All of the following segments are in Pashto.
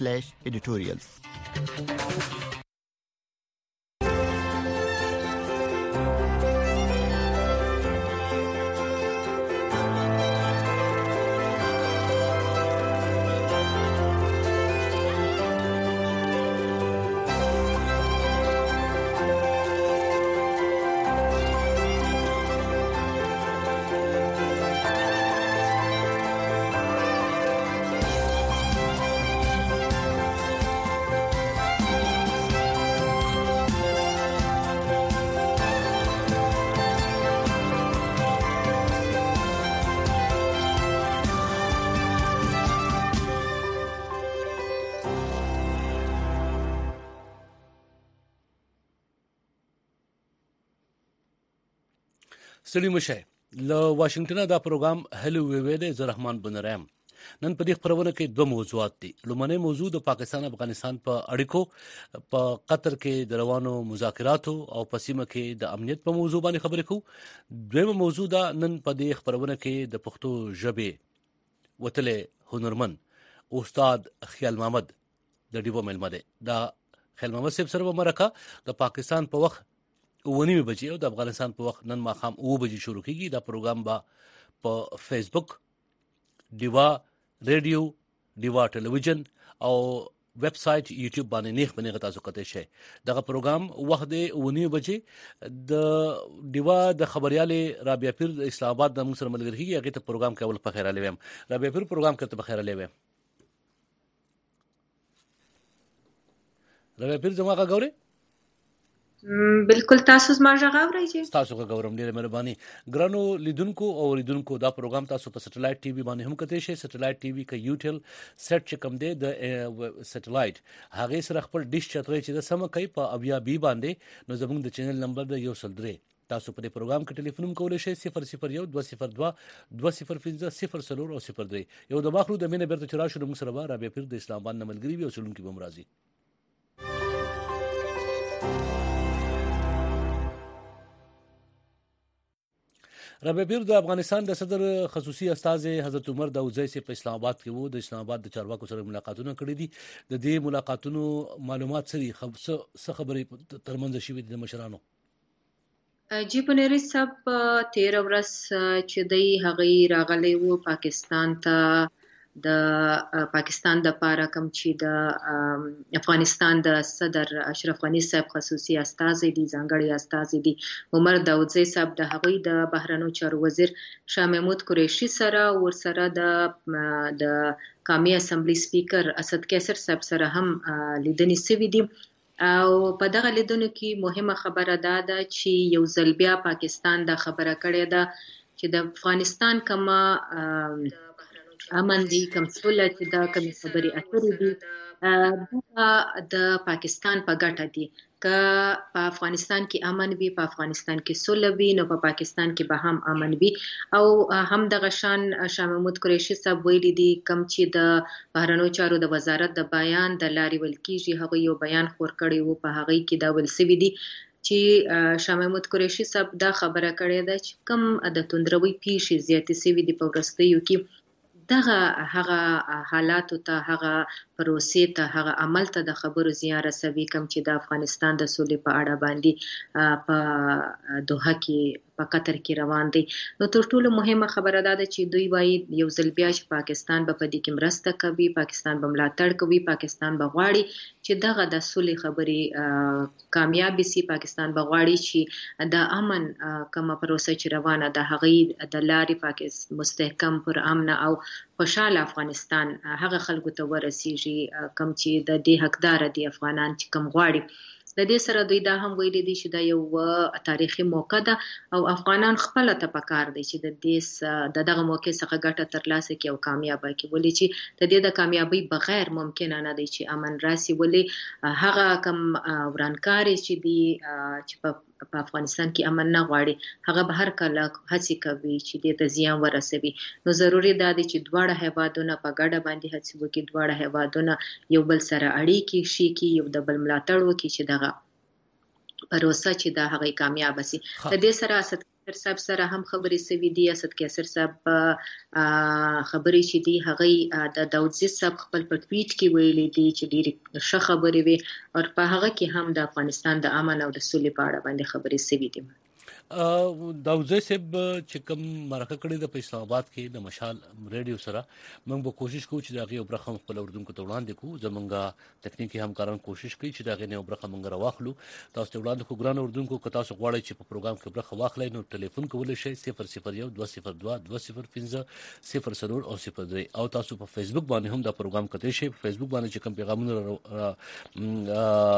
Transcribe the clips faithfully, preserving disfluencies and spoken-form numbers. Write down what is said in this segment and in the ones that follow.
slash editorials. ستړي مشه له واشنگټن دا پروګرام هلو وی د زرحمان بنرام نن په دې خبرونه کې دوه موضوعات دي. لومړنی موضوع د پاکستان افغانستان په اړیکو په قطر کې د روانو مذاکراتو او په سیمه کې د امنیت په موضوع باندې خبرې کوو. دویمه موضوع دا نن په دې خبرونه کې د پښتو ژبې وتلې هنرمن استاد خیال محمد د ډیبو ملمه ده. دا خیال محمد صاحب سره مرکه د پاکستان په وخت ونیمه بجې او د افغانستان په وخت نن ماښام اوه بجې شروع کیږي. دا پروګرام به په فیسبوک، ډیوا ریډیو، ډیوا ټلویزیون او ویب سټ یوټیوب باندې نیخ باندې تاسو کته شي. دغه پروګرام وخت دی ونیمه بجې د ډیوا د خبريالې رابعه پیر د اسلام آباد د موږ سره ملګری کیږي. هغه ته پروګرام کول په خیر علي ویم. رابعه پیر پروګرام کته په خیر علي ویم. رابعه پیر زما غاوري بالکل تاسو زما ژغ اورئ چې تاسو کا ګورم ډیره مهرباني. ګرانو لیدونکو او لیدونکو دا پروګرام تاسو په سټلایټ ټي وي باندې هم کتئ شئ. سټلایټ ټي وي ک یوټل سیټ چې کوم دی د سټلایټ هغه سره خپل ډیش چتري چې د سم کوي په اویا بي باندې نو زموږ د چینل نمبر د یو سل درې. تاسو په دې پروګرام کې ټلیفون هم کولای شئ صفر صفر یو دوه صفر دوه دوه صفر پنځه صفر څلور او صفر درې. یو د باخلو د مینه بیرته چرآ شو موږ سره به رابعه پیر د اسلام آباد نملګری وي او سلون کې بمرازي. رابعه پیر د افغانستان د صدر خصوصي استاذ حضرت عمر داوودزی سي په اسلام آباد کې وو. د اسلام آباد د چارواکو سره ملاقاتونه کړې دي. د دې ملاقاتونو معلومات سری څه خبرې ترمنځ شوې دي د مشرانو؟ جی پنيري صاحب تیر ورځ چې دی هغه راغلی وو پاکستان ته د پاکستان د پاره کوم چې د افغانستان د صدر اشرف غنی صاحب خصوصي استاذ دي ځانګړي استاذ دي عمر داوودزی صاحب د هغوی د بهرنیو چارو وزیر شاه محمود قریشي سره ور سره د د قومي اسمبلی سپیکر اسد کیسر صاحب سره هم لیدنې سوي دي. او په دغه لیدنو کې مهمه خبره دا ده چې یو ځل بیا پاکستان د خبره کړې ده چې د افغانستان کما امن دي کوم څوله چې دا کوم خبرې اترې دي د پاکستان په ګټه دي. که په افغانستان کې امن وي، په افغانستان کې سوله وي، نو په پاکستان کې به هم امن وي. او هم دغه شان شاه محمود قریشي صاحب ویلي دي کوم چې د بهرنیو چارو د وزارت د بیان د لارې ول کېږي هغه یو بیان خور کړی وو په هغه کې دا ول سوي دي چې شاه محمود قریشي صاحب دا خبره کړې ده چې کوم د توندروي پیښې زیاتې سوي دي په وروستیو کې دغه هغه حالاتو ته هغه پروسې ته هغه عمل ته د خبرو زیان رسوي کوم چې د افغانستان د سولې په اړه باندې په دوحه کې په قطر کې روان دي. نو تر ټولو مهمه خبره دا ده چې دوی وایي یو ځل بیا چې پاکستان به په دې کې مرسته کوي، پاکستان به ملاتړ کوي، پاکستان به غواړي چې دغه د سولې خبرې کامیابې سي. پاکستان به غواړي چې د امن کومه پروسه چې روانه ده هغې د لارې پاکستان مستحکم پر امن او خوشاله افغانستان هغه خلکو ته ورسیږي کوم چې د دې حقدار دي افغانان چې کوم غواړي. د دې سره دوی دا هم ویلي دي چې دا یو تاریخي موقع ده او افغانان خپل ته پکار دي چې د دې د دغه موقع څخه ګټه ترلاسه کړي او کامیابه کړي. ولې چې د دې د کامیابی بغیر ممکن نه دی چې امن راسي. ولې هغه کم ورانکاري چې دی چې په په افغانستان کې امن نه غواړي هغه به هر کله هڅې کوي چې دې ته زیان ورسوي. نو ضروري دا دی چې دواړه هیوادونه په ګډه باندې هڅې وکړي، دواړه هیوادونه یو بل سره اړیکې شي کې یو د بل ملاتړ وکړي چې دغه پروسه چې دا هغه کامیاب شي. د دې سره اسد صاحب سره هم خبرې سوي دي. اسد کیسر صاحب خبرې چې دي هغه د داود زیات صاحب خپل په ټویټ کې ویلي دي چې ډېرې ښه خبرې وي او په هغه کې هم د افغانستان د امن او د سولې په اړه باندې خبرې سوي دي. داود زیات صاحب چې کوم مرکه کړې د اسلام آباد کې د مشال ریډیو سره موږ به کوشش کوو چې دا غي برخه خپل اردوونکو ته وړاندې کوو. زمونږه تکنیکی همکاران کوشش کوي چې دا غي نه برخه موږ راواخلو. تاسو ته وړاندې کوو ګران اردوونکو که تاسو غواړئ چې په پروګرام کې برخه واخلئ نو ټلیفون کولای شئ صفر صفر یو دوه صفر دوه دوه صفر پنځه صفر څلور او صفر درې او تاسو په فیسبوک باندې هم دا پروګرام کتئ شئ. په فیسبوک باندې چې کوم پیغامونه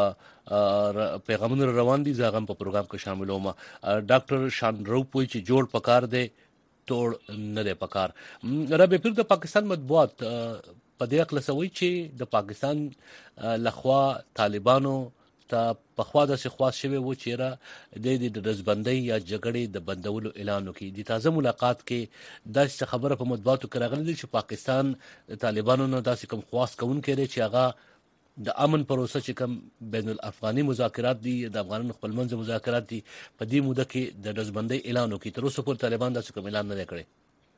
پیغامونه روان دي زه هم په پروګرام کې شاملوم. ډاکټر شاندرو پوي چې جوړ پکار دی ټول نه دی پکار. ربه پیر د پاکستان مطبوعات په دې اقلسوي چې د پاکستان لخوا طالبانو ته په خوا د خواص شوی و چې را د د رزبندۍ یا جګړې د بندولو اعلان وکړي. د تازه ملاقات کې دا خبره په مطبوعاتو کې راغلي چې پاکستان طالبانو نه داسې کوم خواص کوونکی دی چې هغه د امن پروسه چې کوم بین الافغاني مذاکرات دي د افغانانو خپل منځ مذاکرات دي په دې موده کې د رزبندۍ اعلان وکړي. تر اوسه پورې طالبان داسې کوم اعلان نه کړی.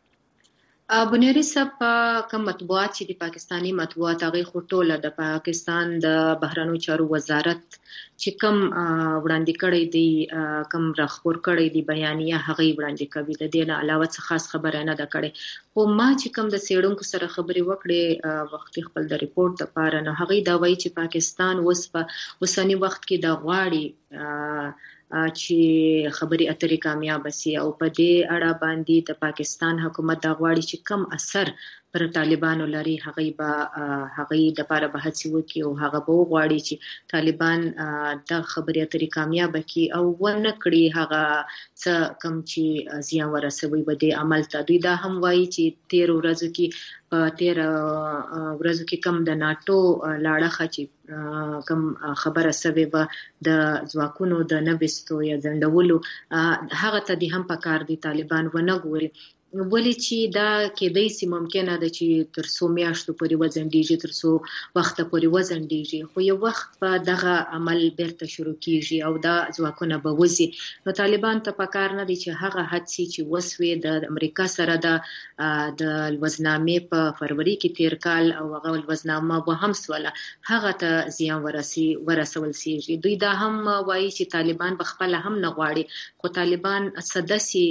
بنيري صاحب کوم مطبوعات چې د پاکستاني مطبوعات هغه خو ټوله د پاکستان د بهرنیو چارو وزارت چې کوم وړاندې کړی دی کوم راخور کړی دی بیانیه هغه وړاندې کوي. د دې نه علاوه څه خاص خبره نه ده کړې. خو ما چې کوم د سیړونکو سره خبرې وکړې وخت خپل د ریپورت لپاره نه هغه دا وایي چې پاکستان اوس په اوسنی وخت کې د غواړي چې خبري اترې کامیاب شي او په دې اړه باندې د پاکستان حکومت دا غواړي چې کم اثر پر طالبانو لري هغه به هغه د لپاره به هڅه وکړي او هغه به غواړي چې طالبان د خبري اترې کامیاب کړي او ونه کړي هغه څه کم چې زیان ورسوي به د عمل ته. دوی دا هم وایي چې تیر ورځو کې په تیر ورځو کې کم د ناتو لاړه چې کم خبره سوي به د ځواکونو د نبستو یا ځندولو هغه ته دي هم پکار دي طالبان ونه ګوري. ولی چې دا کېدای سي ممکنه ده چې تر څو میاشتو پورې وځنډیږي تر څو وخت پورې وځنډیږي خو یو وخت په دغه عمل بیرته شروع کیږي او دا ځواکونه به وځي. نو طالبان ته پکار نه دي چې هغه هڅې چې وسوي د امریکا سره د د وزنامې په فروری کې تیر کال او هغه وزنامه به هم سواله هغه ته زیان ورسي ورسول سي. دوی دا هم وایي چې طالبان به خپل هم نه غواړي خو طالبان سدسي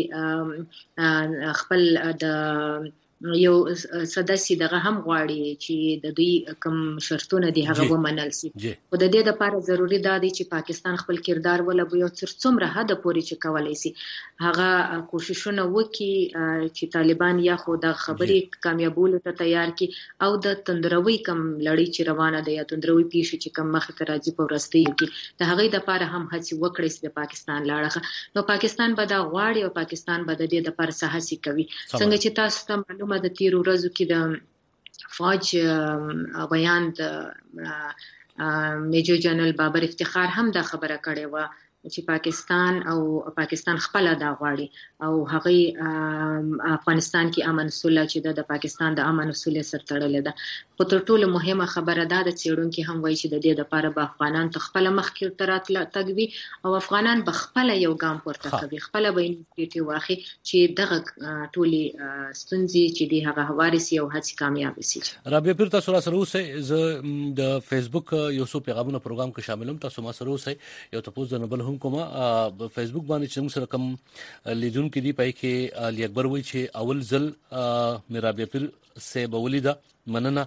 خپل د یو سداسي دغه هم غواړي چې د دوی کوم شرطونه دي هغه ومنل شي. خو د دې لپاره ضروری ده چې پاکستان خپل کردار ولوي او تر څومره حد پورې چې کولای شي هغه کوششونه وکړي چې طالبان یا خو د خبرې کامیابولو ته تیار کړي او د تندروي کم لړۍ چې روانه ده یا تندروي پیښه چې کم مخ ته راځي په ورستیو کې د هغې لپاره هم هڅه وکړي چې د پاکستان لاړه. نو پاکستان به دا غواړي او پاکستان به د دې لپاره هڅه کوي. څنګه چې تاسو ته معلومه د تیرو ورځو کې د فوج بیان د میجر جنرال بابر افتخار هم دا خبره کړې وه چې پاکستان او پاکستان خپل دا غواړي او هغه افغانستان کې امن سوله چې د پاکستان د امن سوله سره تړلې ده. خو تر ټولو مهمه خبره ده د څېړونکو هم وایي چې د دې لپاره به افغانان ته خپل مخکې تراتله تګوي او افغانان به خپل یو ګام پورته کوي خپل به انیشیټیو واخلي چې دغه ټولي ستونزې چې دی هغه هوارسي او هڅې کامیاب شي. رابعه پیر تاسو سره اوسئ. زه د فیسبوک یو څو پیغامونه پروګرام کې شاملوم. تاسو ما سره اوسئ. یو تاسو نه بل کومه فیسبوک باندې چې موږ سره کوم لیدونکو دی پای کې علي اکبر وایي چې اول ځل میرا بیا سے بولیدا مننه.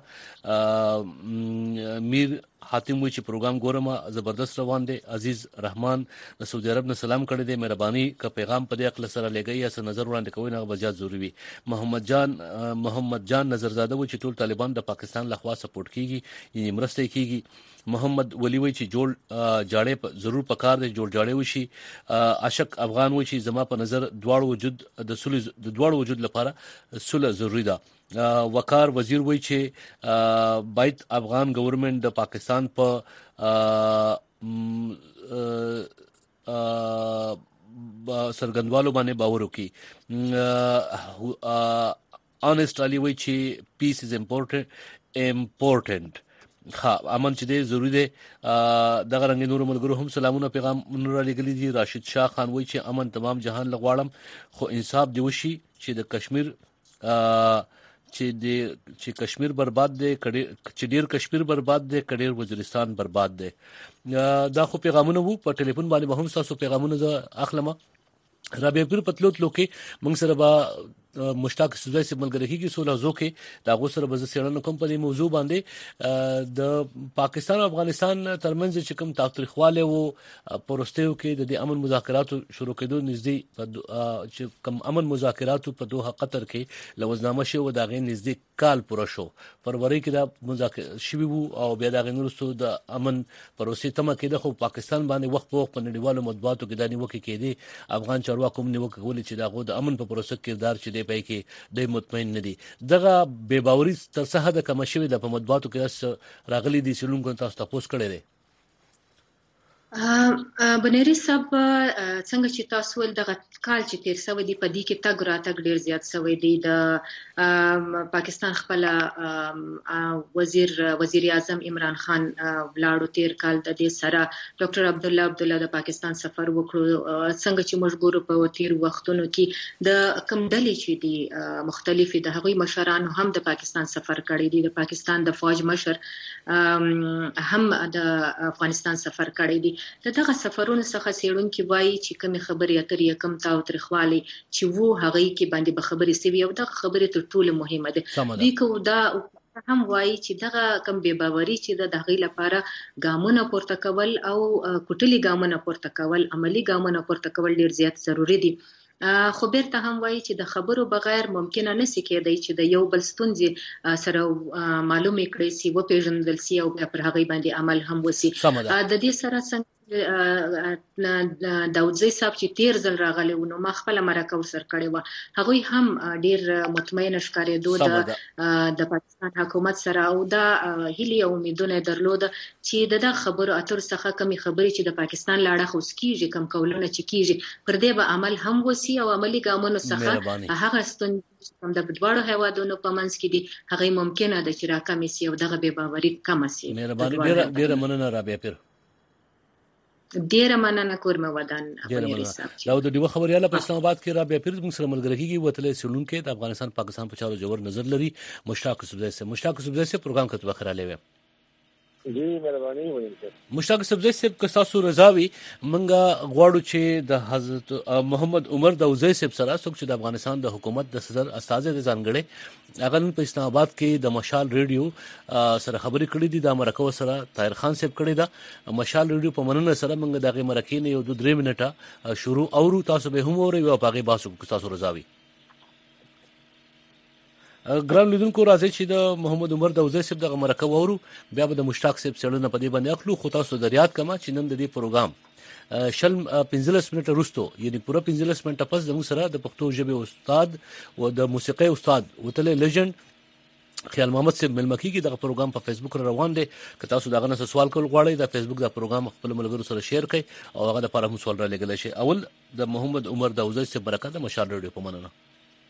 میر حاتم وایي چې پروګرام ګورم زبردست روان دی. عزیز رحمان د سعودي عرب نه سلام کړی دی. مهرباني که پیغام په دې خپل سره لګي یا څه نظر وړاندې کوي نه بجات ضروری. محمد جان محمد جان نظرزاده وایي چې ټول طالبان د پاکستان لخوا سپورټ کیږي یعنی مرسته کیږي. محمد ولی وایي چې جوړ جاړې ضرور پکار دی جوړ جاړې وشي. عاشق افغان وایي چې زما په نظر دواړو وجود د سولې د دواړو وجود لپاره سوله ضروری ده. وقار وزیر وایي چې باید افغان گورنمنت د پاکستان په سرګندوالو باندې باور وکړي. آنست علي وایي چې پیس از امپورټنت امپورټنت ها امن چې دی ضروری دی. دغه رنګ نور ملګرو هم سلامونه پیغام نور لګلی دي. راشد شاه خان وایي چې امن تمام جهان لغواړم خو انصاف دی وشي چې د کشمیر چې د چې کشمیر برباد دی چې ډیر کشمیر برباد دی کډیر وزیرستان برباد دی. دا خو پیغامونه وو په ټلیفون باندې به هم تاسو پیغامونه زه اخلم. رابعه پیر پتلوت لوکي موږ سره به مشتاق سوزای سي ملګری کی سوله زوکي دا غو سره به سیړنو کوم په موضوع باندې د پاکستان او افغانستان ترمنځ چې کوم تاریخواله وو پروستیو کې د امن مذاکرات شروع کېدو نږدې چې کوم امن مذاکرات په دوه قطر کې لوزنامه شو دا غي نږدې کال پوره شو. فروری کې دا مذاکرات شوي وو او بیا دا غنورستو د امن پروسې تمه کېده خو پاکستان باندې وخت په وخت په نړیوالو مطبوعاتو کې دا نیوکه کېدی افغان چارواکو نیوکه کولې چې دا غو د امن په پروسه کې کردار چې دی پای کې د مطمئن ندي. دغه بے باوري تر څه حد کم شوی د په مطبوعاتو کې راغلي دي چې لونکو تاسو تاسو کړی دی. بنيري صاحب څنګه چې تاسو ول دغه کال چې تیر سوی دی په دې کې تګ راتګ ډیر زیات سوی دی. د پاکستان خپل وزیر وزیر اعظم عمران خان ولاړو تیر کال د دې سره ډاکټر عبد الله عبد الله د پاکستان سفر وکړو. څنګه چې موږ ګورو په تیر وختونو کې د کم ډلې چې دي مختلفې د هغوی مشرانو هم د پاکستان سفر کړی دی. د پاکستان د فوج مشر هم د افغانستان سفر کړی دی. دغه سفرونو څخه سیړونکو وایي چې کوم خبرې اترې کم تاو ترخوالي چې وو هغه کې باندې به خبرې سوي او د خبرې تر ټولو مهمه ده دی کو دا هم وایي چې دغه کم بے باوري چې د دغې لپاره ګامونه پورته کول او کوټلي ګامونه پورته کول عملی ګامونه پورته کول ډیر زیات ضروری دي. خو بیرته هم وایي چې د خبرو بغیر ممکنه نشي کېدای چې د یو بل ستونزې سره معلومه کړي سي و پیژندل سي او پر هغه باندې عمل هم وسی. د دې سره څنګه داودزی صاحب چې تیر ځل راغلی و نو ما خپل مرکه ورسره کړې و هغوی هم ډیر مطمئن ښکارېدو د د پاکستان حکومت سره او دا هیلې او امیدونه درلود چې دغه خبرو اترو څخه کمی خبرې چې د پاکستان لاړه خو سکیږي کم کولونه چې کیږي پر دې به عمل هم وسی او عملی ګامونو څخه هغه ستونزې کوم د بدوړو هوادونو په منځ کې دي هغه ممکنه ده چې راکمې سي او دغه بے باوري کم سي. مهرباني ډیر ډیر مننه رابعه پیر. ډیره مننه کورمه ودان بنيري صاحب. دا د دیو خبرياله په اسلام آباد کې رابعه پیر موږ سره ملګری کیږي وتلې سړونکو د افغانستان پاکستان په چارو جوړ نظر لري. مشتاق سبزی سے مشتاق سبزی سے پروګرام کتو خراله وي. جی مهرباني وکړئ. مشتاق سبزی صاحب که تاسو رضاوي منګه غواړو چې د حضرت محمد عمر داوزی صاحب سره څوک چې د افغانستان د حکومت د صدر استاد د ځانګړي هغه په اسلام آباد کې د مشال ریډیو سره خبرې کړې دي. د مرکو سره طاهر خان صاحب کړی دا مشال ریډیو په مننه سره منګه دغه مرکې نه یو دوه درې منټه شروع اورو تاسو به هم اوري او پاګې باسو که تاسو رضاوي. ګران لیدونکو راځي چې د محمد عمر داوزی صاحب دغه مرکه وورو بیا به د مشتاق صاحب سره په دې باندې اخلو. خو تاسو د ریاض کما چې نن د دې پروګرام شل پنځلس منټه وروسته یعنی پوره پنځلس منټه پس د موږ سره د پښتو ژبې استاد او د موسیقي استاد وتل لیجند خیال محمد صاحب ملمکی کې دغه پروګرام په فیسبوک روان دی. که تاسو دغه نه سوال کول غواړئ د فیسبوک د پروګرام خپل ملګرو سره شیر کړئ او هغه لپاره هم سوال را لګل شي. اول د محمد عمر داوزی صاحب برکت د مشال ریډیو په مننه.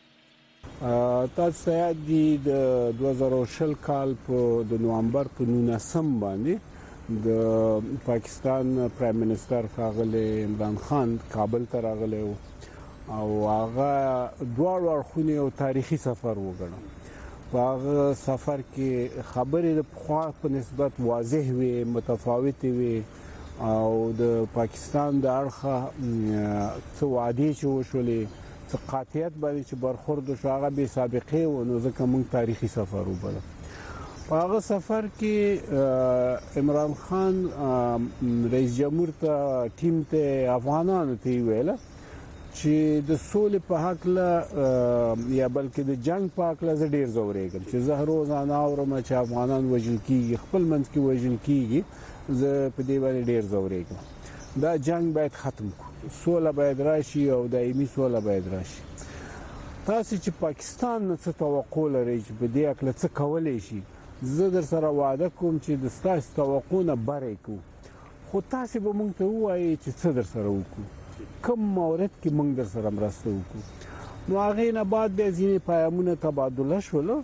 تاسو د دوه زره شل کال په د نوامبر په نولسم باندې د پاکستان پرایم منسٹر ښاغلی عمران خان کابل ته راغلی او هغه دواړو اړخونو یو تاریخي سفر وګڼه. په هغه سفر کې خبرې د پخوا په نسبت واضح وي متفاوتې وي او د پاکستان د اړخه څه وعدې چې وشولې څه قاطعیت باندې چې برخورد شو هغه بې سابقې و نو ځکه موږ تاریخي سفر وبلو. په هغه سفر کې عمران خان رئیس جمهور ته ټیم ته افغانانو ته ویل چې د سولې په حق له یا بلکې د جنگ په حق له زه ډیر زورېږم چې زه روزانه اورم چې افغانان وژل کیږي خپل منځ کې وژل کیږي زه په دې باندې ډیر زورېږم. دا جنگ باید ختم کړو سوله باید راشي او دایمي سوله باید راشي. تاسو چې پاکستان نه څه توقع لرئ چې په دې اړه څه کولای شي زه در سره وعده کوم چې د ستاسو توقعونه برې کوو خو تاسو به موږ ته ووایئ چې څه در سره وکړو کوم مورد کې موږ در سره مرسته وکړو. نو هغې نه بعد بیا ځینې پیغامونه تبادله شول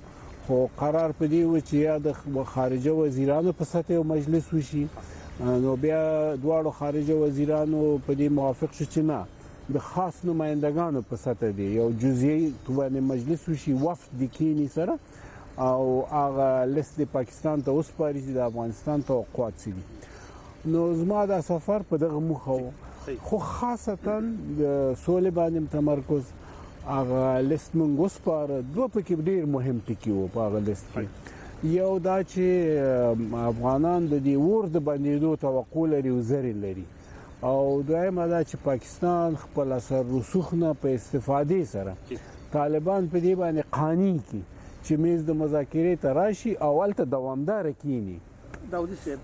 خو قرار پدې و چې یا د خارجه وزیرانو په سطح یو مجلس وشي نو بیا دواړو خارجه وزیرانو په دې موافق شو چې نه د خاص نمائندګانو په سطح دی یو جزئی باندې مجلس وشي وفد د کینی سره او هغه لیست د پاکستان ته وسپاري چې د افغانستان توقعات سي نو زما دا سفر په دغه مخه خو خاصتا د سولې باندې تمرکز هغه لیست مونږ وسپاره دوه پکې ډیر مهم ټکي وو په هغه لیست کې یو دا چې افغانان د دې ور د بندیدو توقع لري او زری لري او دویم دا چې پاکستان خپل اثر رسوخ نه په استفادې سره طالبان په دې باندې قانوني کی چې میز د مذاکرې ته راشي اول ته دوامدار کینی داودي صاحب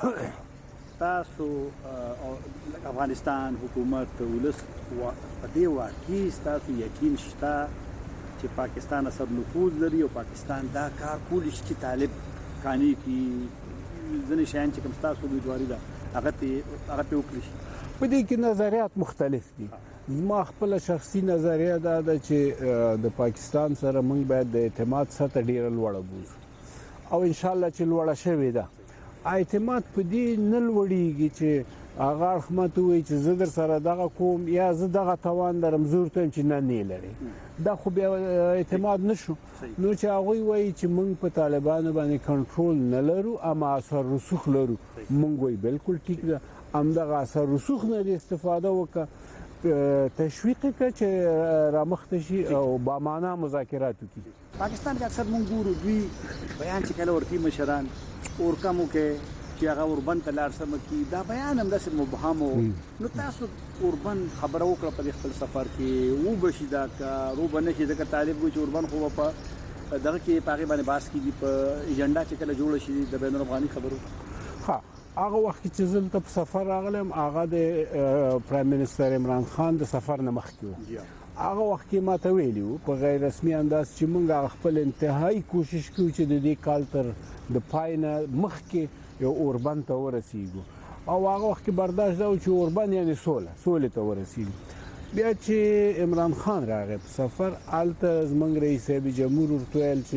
تاسو افغانستان حکومت ولس په دې واقعي تاسو یقین شته چې پاکستان اثر نفوذ لري او پاکستان دا کار کولی شي چې طالب قانوني کی ځنې شیان چې کوم تاسو امیدواري ده هغه ته هغه ته وکړي په دې کې نظریات مختلف دي زما خپل شخصي نظریه دا ده چې د پاکستان سره موږ باید د اعتماد سطح ډیر لوړ وبوزو او ان شاء الله چې لوړ شوي ده اعتماد په دې نه لوړیږي چې هغه رحمت وي چې زه در سره دغه کوم یا زه دغه توان درم زور ته چې نه نه لري دا خو بیا اعتماد نشو نو چې هغه وایي چې موږ په طالبانو باندې کنټرول نه لرو اما اثر رسوخ لرو موږ وایي بالکل ټیک ده ام دغه اثر رسوخ نه استفاده وکړه تشویق کړه چې رامخته شي او با معنا مذاکرات وکړي پاکستان کې اکثر مونږ ګورو دوی بیان چې کله ورکی مشران اور کمو کې چې هغه اوربن ته لار سم کی دا بیان هم داسې مبهم نو تاسو اوربن خبره وکړه په خپل سفر کې و بشي دا کارو باندې چې ځکه طالب وي چې اوربن خو په دغه کې پاګې باندې باس کیږي په ایجنډا چې کله جوړ شي د بین الافغاني خبرو ها هغه وخت چې زه په سفر راغلم هغه د پرایم منسٹر عمران خان د سفر نه مخکې و هغه وخت کې ماته ویلو په غیر رسمي انداز چې موږ خپل انتهایی کوشش کوو چې د دې کال تر د پاینه مخکې یو اوربن ته ورسیږو او هغه وخت کې برداشت دا و چې اوربن یعنی سوله سولې ته ورسیږو بیا چې عمران خان راغی په سفر الته زمونږ رئیس جمهور ورته چې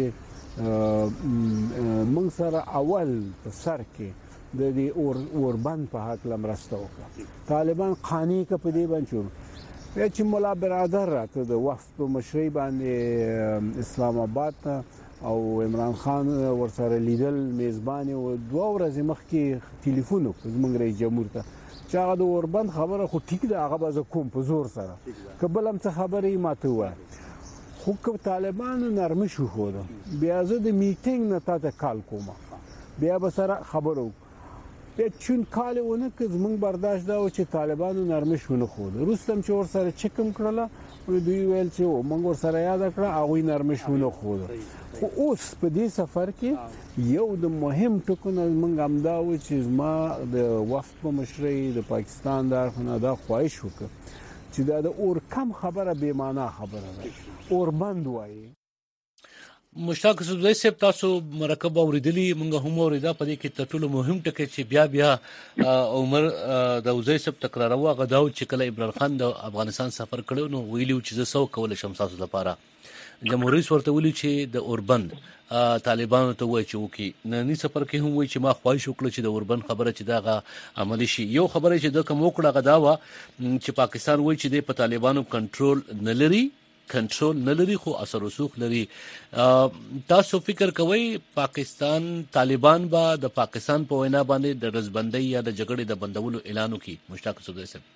موږ سره اول په سر کې د دې اور اوربن په حق لمرسته وکړه طالبان قانی کا په دې باندې بیا چې مولا برادر راته د وفد په مشرۍ باندې اسلام آباد او عمران خان ورسره لیدل میزبان او دوه ورځې مخکې ټلیفون وکړ زمونږ رئیس جمهور ته چې هغه د اوربن خبره خو ټیک ده هغه به کوم په زور سره کبل هم څه خبرې ماته وای خو که طالبانو نرمي شو خو بیا زه د میټینګ نه تاسو کال کوم بیا به سره خبرو په چون کال ونه که زمونږ برداشت دا و چې طالبانو نرمي شو نه خو روستم چې ور سره چکم کړله دوی ویل چې موږ ور سره یاد کړه هغه نرمي شو نه خو خو اوس په دې سفر کې یو د مهم ټکو نه موږ هم دا و چې ما د وفد په مشرۍ د پاکستان د اړخ نه دا خواهش وکړ چې دا د اور کم خبره بې معنا خبره ده اور بند وایي مشتاق زوی صاحب تاسو مرکب اوریدلی مونږ هم اوریدا په دې کې تر ټولو مهم ټکی چې بیا بیا عمر د زوی صاحب تکراروا غداو چې کله عمران خان د افغانستان سفر کړو نو ویلو چې زه سو کول شم تاسو لپاره جمهوریت ورته ویلي چې د اوربن طالبانو ته وایي چې وکي نننی سفر کې هم وایي چې ما خواهش وکړه چې د اوربن خبره چې داغه عملی شي یو خبره چې د کوم وکړه غداوا چې پاکستان وایي چې د طالبانو کنټرول نه لري کنټرول نه لري خو اثر رسوخ لري تاسو فکر کوئ پاکستان طالبان با د پاکستان په وینا باندې د رزبندۍ یا د جګړې د بندولو اعلان وکړي مشتاق زوی صاحب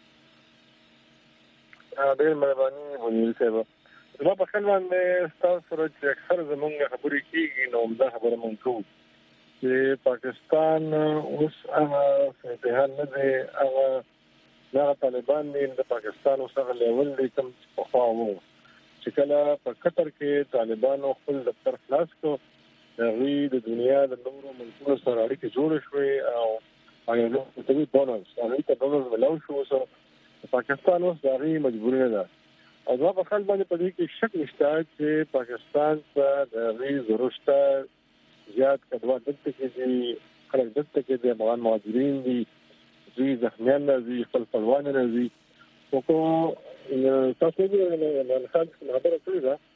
ډېر مهرباني ونیل صاحب زما په خیال باندې تاسو سره چې اکثر زمونږ خبرې کیږي نو دا خبره مونږ کوو چې پاکستان اوس هغه اتحاد نه دی هغه هغه طالبان دي د پاکستان اوسه لیول دي کوم په خواو چې کله په قطر کې طالبانو خپل دفتر خلاص کړ هغه د دنیا د نورو ملکونو سره اړیکې جوړ شوې او هغه نو ته ډونلډ هغه ته ډونلډ ملاو شو سو پاکستان اوس دغه مجبور نه ده او دا په خپل باندې په دې کې شک نشته چې پاکستان ته د ری ضرورت زیات کډوا دته کې دي خلک دته کې د افغان مهاجرین دي دوی ځخمیان دي خپل خپلوان دي او کو تاسو دې نه خالص خبره کړې ده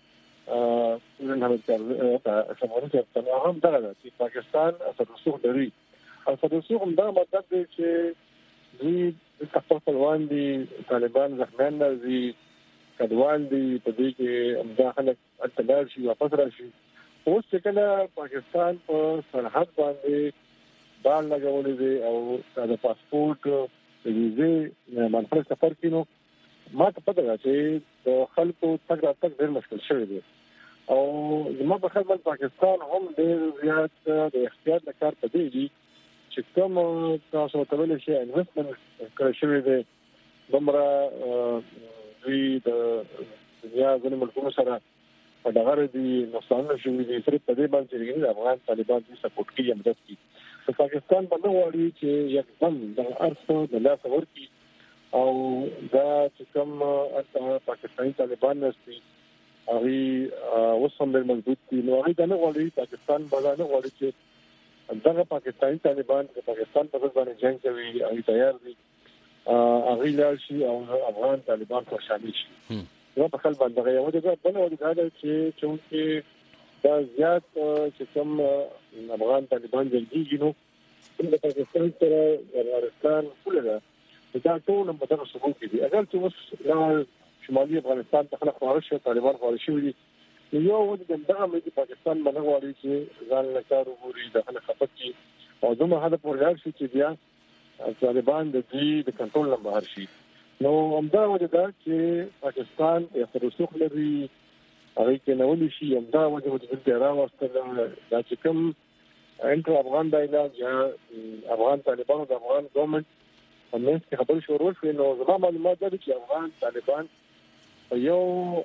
نن هم تر سمون ته په هم دا چې پاکستان اصل رسوخ لري اصل رسوخ هم دا مطلب دی چې دوی خپل خپلوان دي طالبان زخمیان دي کډوال دي په دې کې مداخله اتلار شي واپس راشي اوس چې کله پاکستان په سرحد باندې بار لګولې دي او د پاسپورت د ویزې منفرد سفر کینو ما ته پته ده چې د خلکو تګ راتګ ډېر مشکل شوی دی او زما په خیال پاکستان هم ډېر زیات د احتیاط لپاره پدې دي چې کوم تاسو ته ویل شي انویسټمنټ کړی شوی دی دومره دوی د دنیا ځینې ملکونو سره په دغه دي نوښتونه شوي دي صرف په دې باندې چې د افغان طالبان دي سپورټ کوي مدد کوي په پاکستان باندې وایي چې یکدم د ارث د لاس ورکی او دا چې کوم پاکستاني طالبان نشي هغه وسم ډېر مضبوط دي نو هغه د نه غواړي پاکستان باندې نه غواړي چې دغه پاکستاني طالبان د پاکستان په ځای باندې جنگ کوي او تیار دي هغه لار شي او افغان طالبان په شامل شي نو په خپل باندې یو د بل او د غاړه چې چې دا زیات چې کوم افغان طالبان جنگي نو د پاکستان سره افغانستان کولره دا ټول په دغه ثبوت دي اگر چې اوس شمالي افغانستان ته خلک خارج شي طالبان خارج شي یو د دغه ملي پاکستان باندې غواړي چې ځان له کار وګوري د خلک خپتي او دومره هدف ورغړ شي چې بیا طالبان د دې د کنټرول نه بهر شي نو همدا وجه ده چې پاکستان یې رسوخ لري هغه کې نه ولي شي همدا وجه د دې راوستل دا چې کوم انټر افغان ډایلاګ یا افغان طالبانو د افغان ګورنمنت همېش کې خبر شروع شوه نو زما معلومات ده چې افغان طالبان یو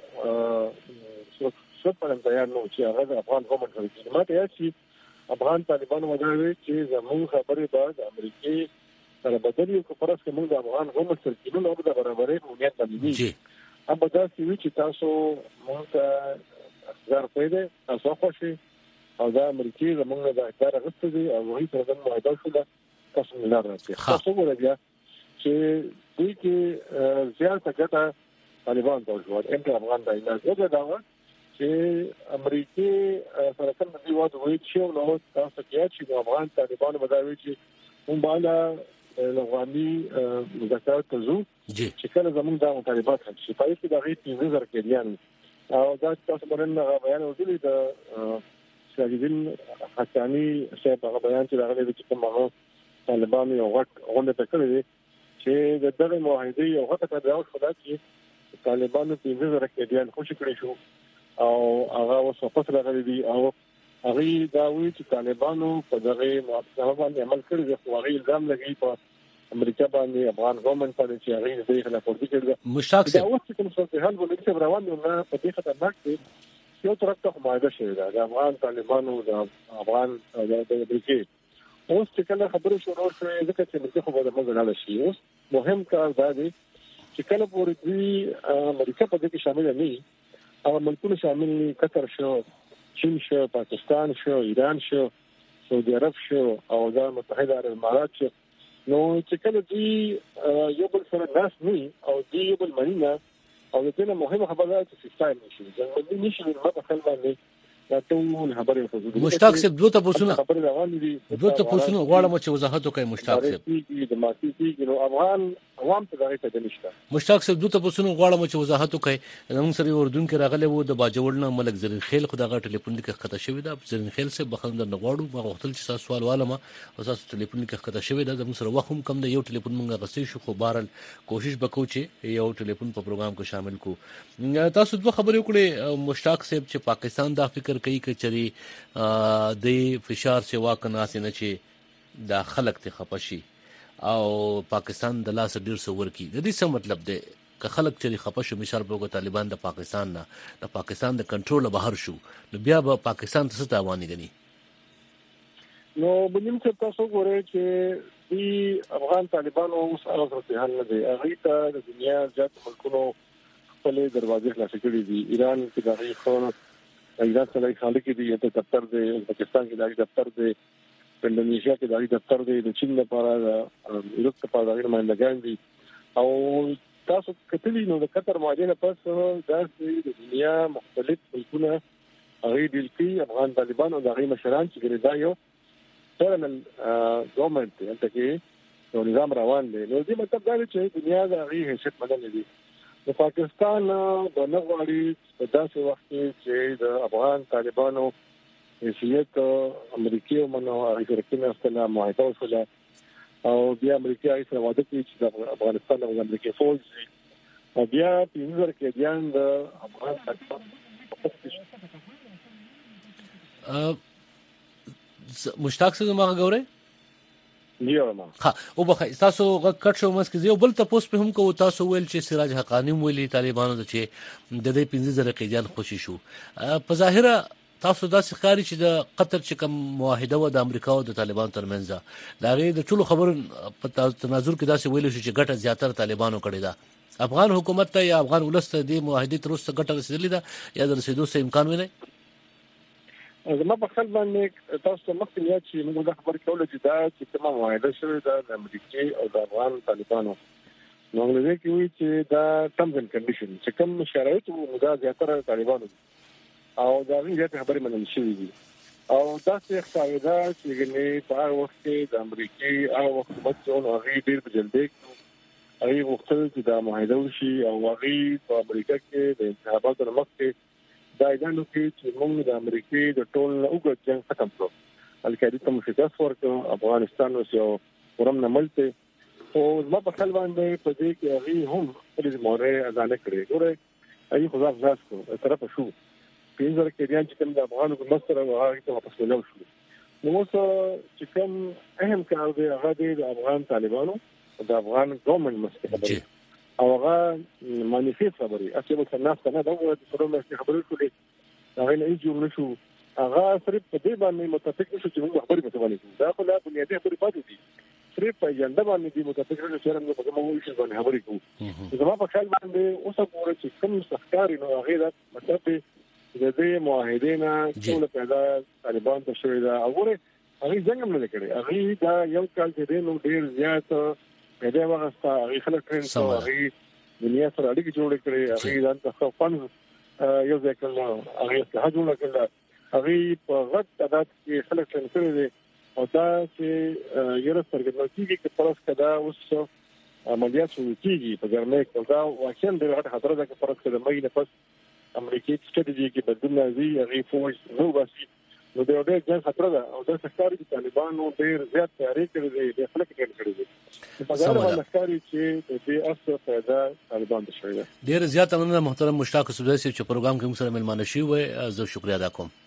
څه په اړه تیار نو چې هغه د افغان ګورنمنت کوي ماته یې چې افغان طالبان وځي چې زموږ خبرې بعد امریکای سره بدلی کو پرس کې موږ د افغان ګورنمنت سره کینو نو د برابرۍ هویت باندې جی هم دا چې چې تاسو موږ ته ځار پیدا تاسو خوشي او دا امریکای زموږ د اقدار غوښتي دي او هغه سره د معاهده شوه تاسو نه راځي تاسو ورته چې دوی کې زیاته ګټه طالبان ته ورکړي انټر افغان ډایلاګ دا دا چې امریکای سره کوم دی واده وایي چې نو تاسو کې چې افغان طالبان بداوي چې هم باندې افغاني مذاکرات تزو چې کله زموږ د مطالبات شي په دې کې د غي تیزه زر کېدل او دا تاسو باندې بیان وکړي د شاګردین حسانی صاحب هغه بیان چې راغلی چې کومه طالبان یو غټ غونډه تکړه چې د دغه معاهده یو غټه تداول خدا چې طالبانو په دې ځای کې ډیان خوشی کړی شو او هغه اوس واپس راغلي دي او هغه دا وی چې طالبانو په دغه معاهده باندې عمل کړی دی خو هغه الزام لګی په امریکا باندې افغان ګورنمنت باندې چې هغه دې خلاف ورزي کړی مشتاق دا اوس چې کوم څه حل ولې روان دي نه په دې خطرناک دي یو طرف ته معاهده شوی دا د افغان طالبانو د افغان د امریکا اوس چې کله خبرې شروع شوې ځکه چې موږ خو به موږ نه شي اوس مهم کار دا دی چې کله پورې دوی امریکا په دې کې شامل نه او ملکونه شامل نه قطر شو چین شو پاکستان شو ایران شو سعودي عرب شو او د متحده عرب امارات شو نو چې کله دوی یو بل سره ناس نه او دوی یو بل مننه او د دې مهمه خبره ده چې سیستم نشي ځکه نشي نو په خپل باندې دا ټول خبرې کوي مشتاق صاحب دوه تاسو خبرې روان دي دوه تاسو غواړم چې وضاحت وکړئ مشتاق صاحب د ماکي کې نو افغان عوام ته دغه څه نشته مشتاق صاحب دوه تاسو غواړم چې وضاحت وکړئ زموږ سره اردن کې راغلی وو د باجوړ ملک زرین خیل خدای ټلیفون کې خطا شوی دا زرین خیل سے بخښنه نه غواړو ما غوښتل چې تاسو سوال والما او تاسو ټلیفون کې خطا شوی دا زموږ سره وخت هم کم دی یو ټلیفون مونږه غسې شو خو بهرل کوشش وکړو چې یو ټلیفون په پروګرام کې شامل کو تاسو دوه خبرې وکړې مشتاق صاحب چې پاکستان دا فکر کوي چې چری د فشار سیوا کناس نه چې دا خلک ته خپشي او پاکستان د لاس ډیر سور کی د دې څه مطلب دی که خلک چې خپشو مثال په طالبان د پاکستان نه د پاکستان د کنټرول بهر شو نو بیا به پاکستان ته تاواني غني نو بلیم چې تاسو ګورئ چې دی افغان طالبانو اوس هغه څه حل نه دی هغه ته د دنیا ځات ملکونو خپل دروازې خلاص کړې دي ایران کې دغه خور ایران سره خالق دي ته دفتر دی پاکستان کې دغه دفتر دی انډونیشیا کې دغه دفتر دی د چین لپاره د یورپ لپاره دغه مندګان دي او تاسو کتلی نو د قطر معاهده نه پس د دنیا مختلف ملکونه هغه ډیل کوي افغان طالبان او هغه مشران چې ګرځا یو فدرال ګورنمنت ته کې یو نظام روان دی. نو دې مطلب دا دی چې دنیا د هغه حیثیت بدل دي. د پاکستان د نغواړي په داسې وخت کې چې د افغان طالبانو حیثیت امریکای او منو هغه رکنه استله معاهده وشوله او بیا امریکا یې سره واده کوي چې د افغانستان او امریکا فوج او بیا په نظر کې بیان د افغان طالبان مشتاق څه ما غوړې نیوما ها او بخای تاسو کټ شو مس کې یو بل تاسو په هم کو تاسو ویل چې سراج حقانی ویلي طالبانو د چې د دې پنځه زره قیدیان خوشي شو په ظاهره تاسو داسې ښکاري چې د قطر چې کوم معاهده و د امریکا او د طالبانو ترمنځ دا غي د ټولو خبر په تناظر کې داسې ویل شو چې ګټه زیاتره طالبانو کړی دا افغان حکومت ته یا افغان ولست د معاهده تر اوسه ګټه رسیدلې ده یا د رسیدو څه امکان ویني؟ زما په خپل باندې تاسو مخکې یا چې موږ د خبر کولو چې دا چې کومه معاهده شوې ده د امریکای او د افغان طالبانو نو موږ کې وی چې دا ټرمز اند کنډیشن چې کوم شرایط موږ زیاتره طالبانو او دا غوښتل خبرې منل شوې دي او دا څه ښکاري دا چې ګنې په هغه وخت کې د امریکای هغه حکومت څو هغه ډیر په جلدی هغه وختل چې دا معاهده وشي او هغه په امریکا کې د انتخاباتو مخکې دا اعلان وکړي چې موږ د امریکای د ټول اوږد جنگ ختم کړو الکادي ته مشکل ورکړو افغانستان اوس یو ورم نه ملته او زما په خپل باندې په دې کې هغه هم خپل مورې اذان کړی ګوره هغه خو ځاځ کو طرف شو پینځر کې ریان چې کوم د افغانو په مستر او هغه ته واپس ولو شو نو څه چې کوم اهم کار دی هغه د افغان طالبانو او د افغان ګورنمنت مستقبل او هغه مانیفیست خبري اصلي په ناس نه دا وایي چې پرمختګ خبرې کولې هغه نه یې جوړ نشو هغه صرف په دې باندې متفق نشو چې موږ خبرې په باندې کوو دا خو لا بنیادی خبرې پاتې دي صرف په اجنډا باندې دي متفق نشو چې موږ په کومه ویشن باندې خبرې کوو زما په خیال باندې اوس هغه چې کوم سختاري نو هغه دا مطلب د دې معاهدې نه ټول پیدا طالبان ته شوې ده هغه هغه څنګه نه کړي هغه دا یو کال چې نو ډیر زیات په دې واسطه هغه خلک ټرین سو هغه دنیا سره اړیکې جوړې کړې هغه ځان ته فن یو ځکه هغه څه جوړ کړل هغه په غټ تعداد کې خلک ټرین کړي دي او دا چې یو څرګندونه کیږي چې پرس کدا اوس عملیات شروع کیږي په ګرمه کې دا واقعا د غټ خطر ده چې پرس کدا مې نه پس امریکایي ستراتیژي کې بدلون راځي هغه فوج نو باسي نو دا ډېر ځان خطر ده او دا ښکاري چې طالبانو ډېر زیات تیاری کړی دی د خلک ټیم کړی دی په دا ډول ښکاري چې د اصل پیدا طالبان د شوی ډېر زیات مننه محترم مشتاق صوبې چې پروګرام کې موږ سره ملمانه شي وي زه شکریا ادا کوم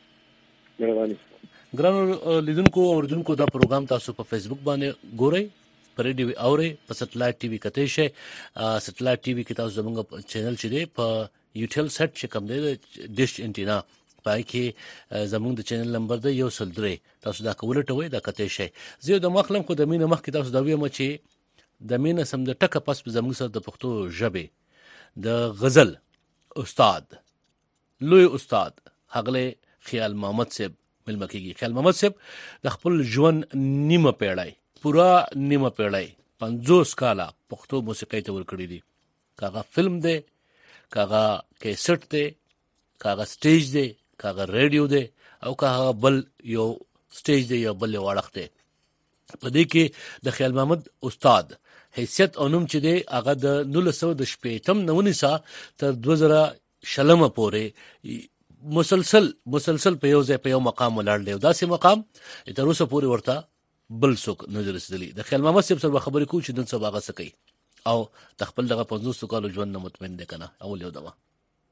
مهرباني ګرانو لیدونکو او اوریدونکو دا پروګرام تاسو په فیسبوک باندې ګورئ پر ډي وي اوري په سټلایټ ټي وي کته شي سټلایټ ټي وي کې تاسو زموږ چینل چې دی په یوټیل سیټ چې کوم دی ډیش انټینا پای کې زموږ د چینل نمبر دی یو سل درې تاسو دا کول ټوي دا کته شي زه د مخلم خو د مینه مخ کې تاسو دا ویم چې د مینه سم د ټکه پس زموږ سره د پښتو ژبه د غزل استاد لوی استاد حغله خیال محمد صاحب ملمکیږي خیال محمد صاحب د خپل ژوند نیمه پیړۍ پورا نیمه پیړۍ پنځوس کاله پښتو موسیقۍ ته ورکړی دي کاغه فلم دی کاغه کیسټ دی کاغه سټیج دی کاغه ریډیو دی او کاغه بل یو سټیج دی یا بل وړخ دی په دې کې د خیال محمد استاد حیثیت او نوم چې دی هغه د نولس سوه د شپږم نونی سا تر دوه زره شلم پورې مسلسل مسلسل په یو ځای په یو مقام ولاړ دی داسې مقام تر اوسه پورې ورته بل څوک نه رسیدلی د خیال محمد صاحب سره خبرې کوو چې دن څه باغه سکی او تخپل دغه پنځوس کالو ژوند نه مطمئن دي کنه اول یو دوا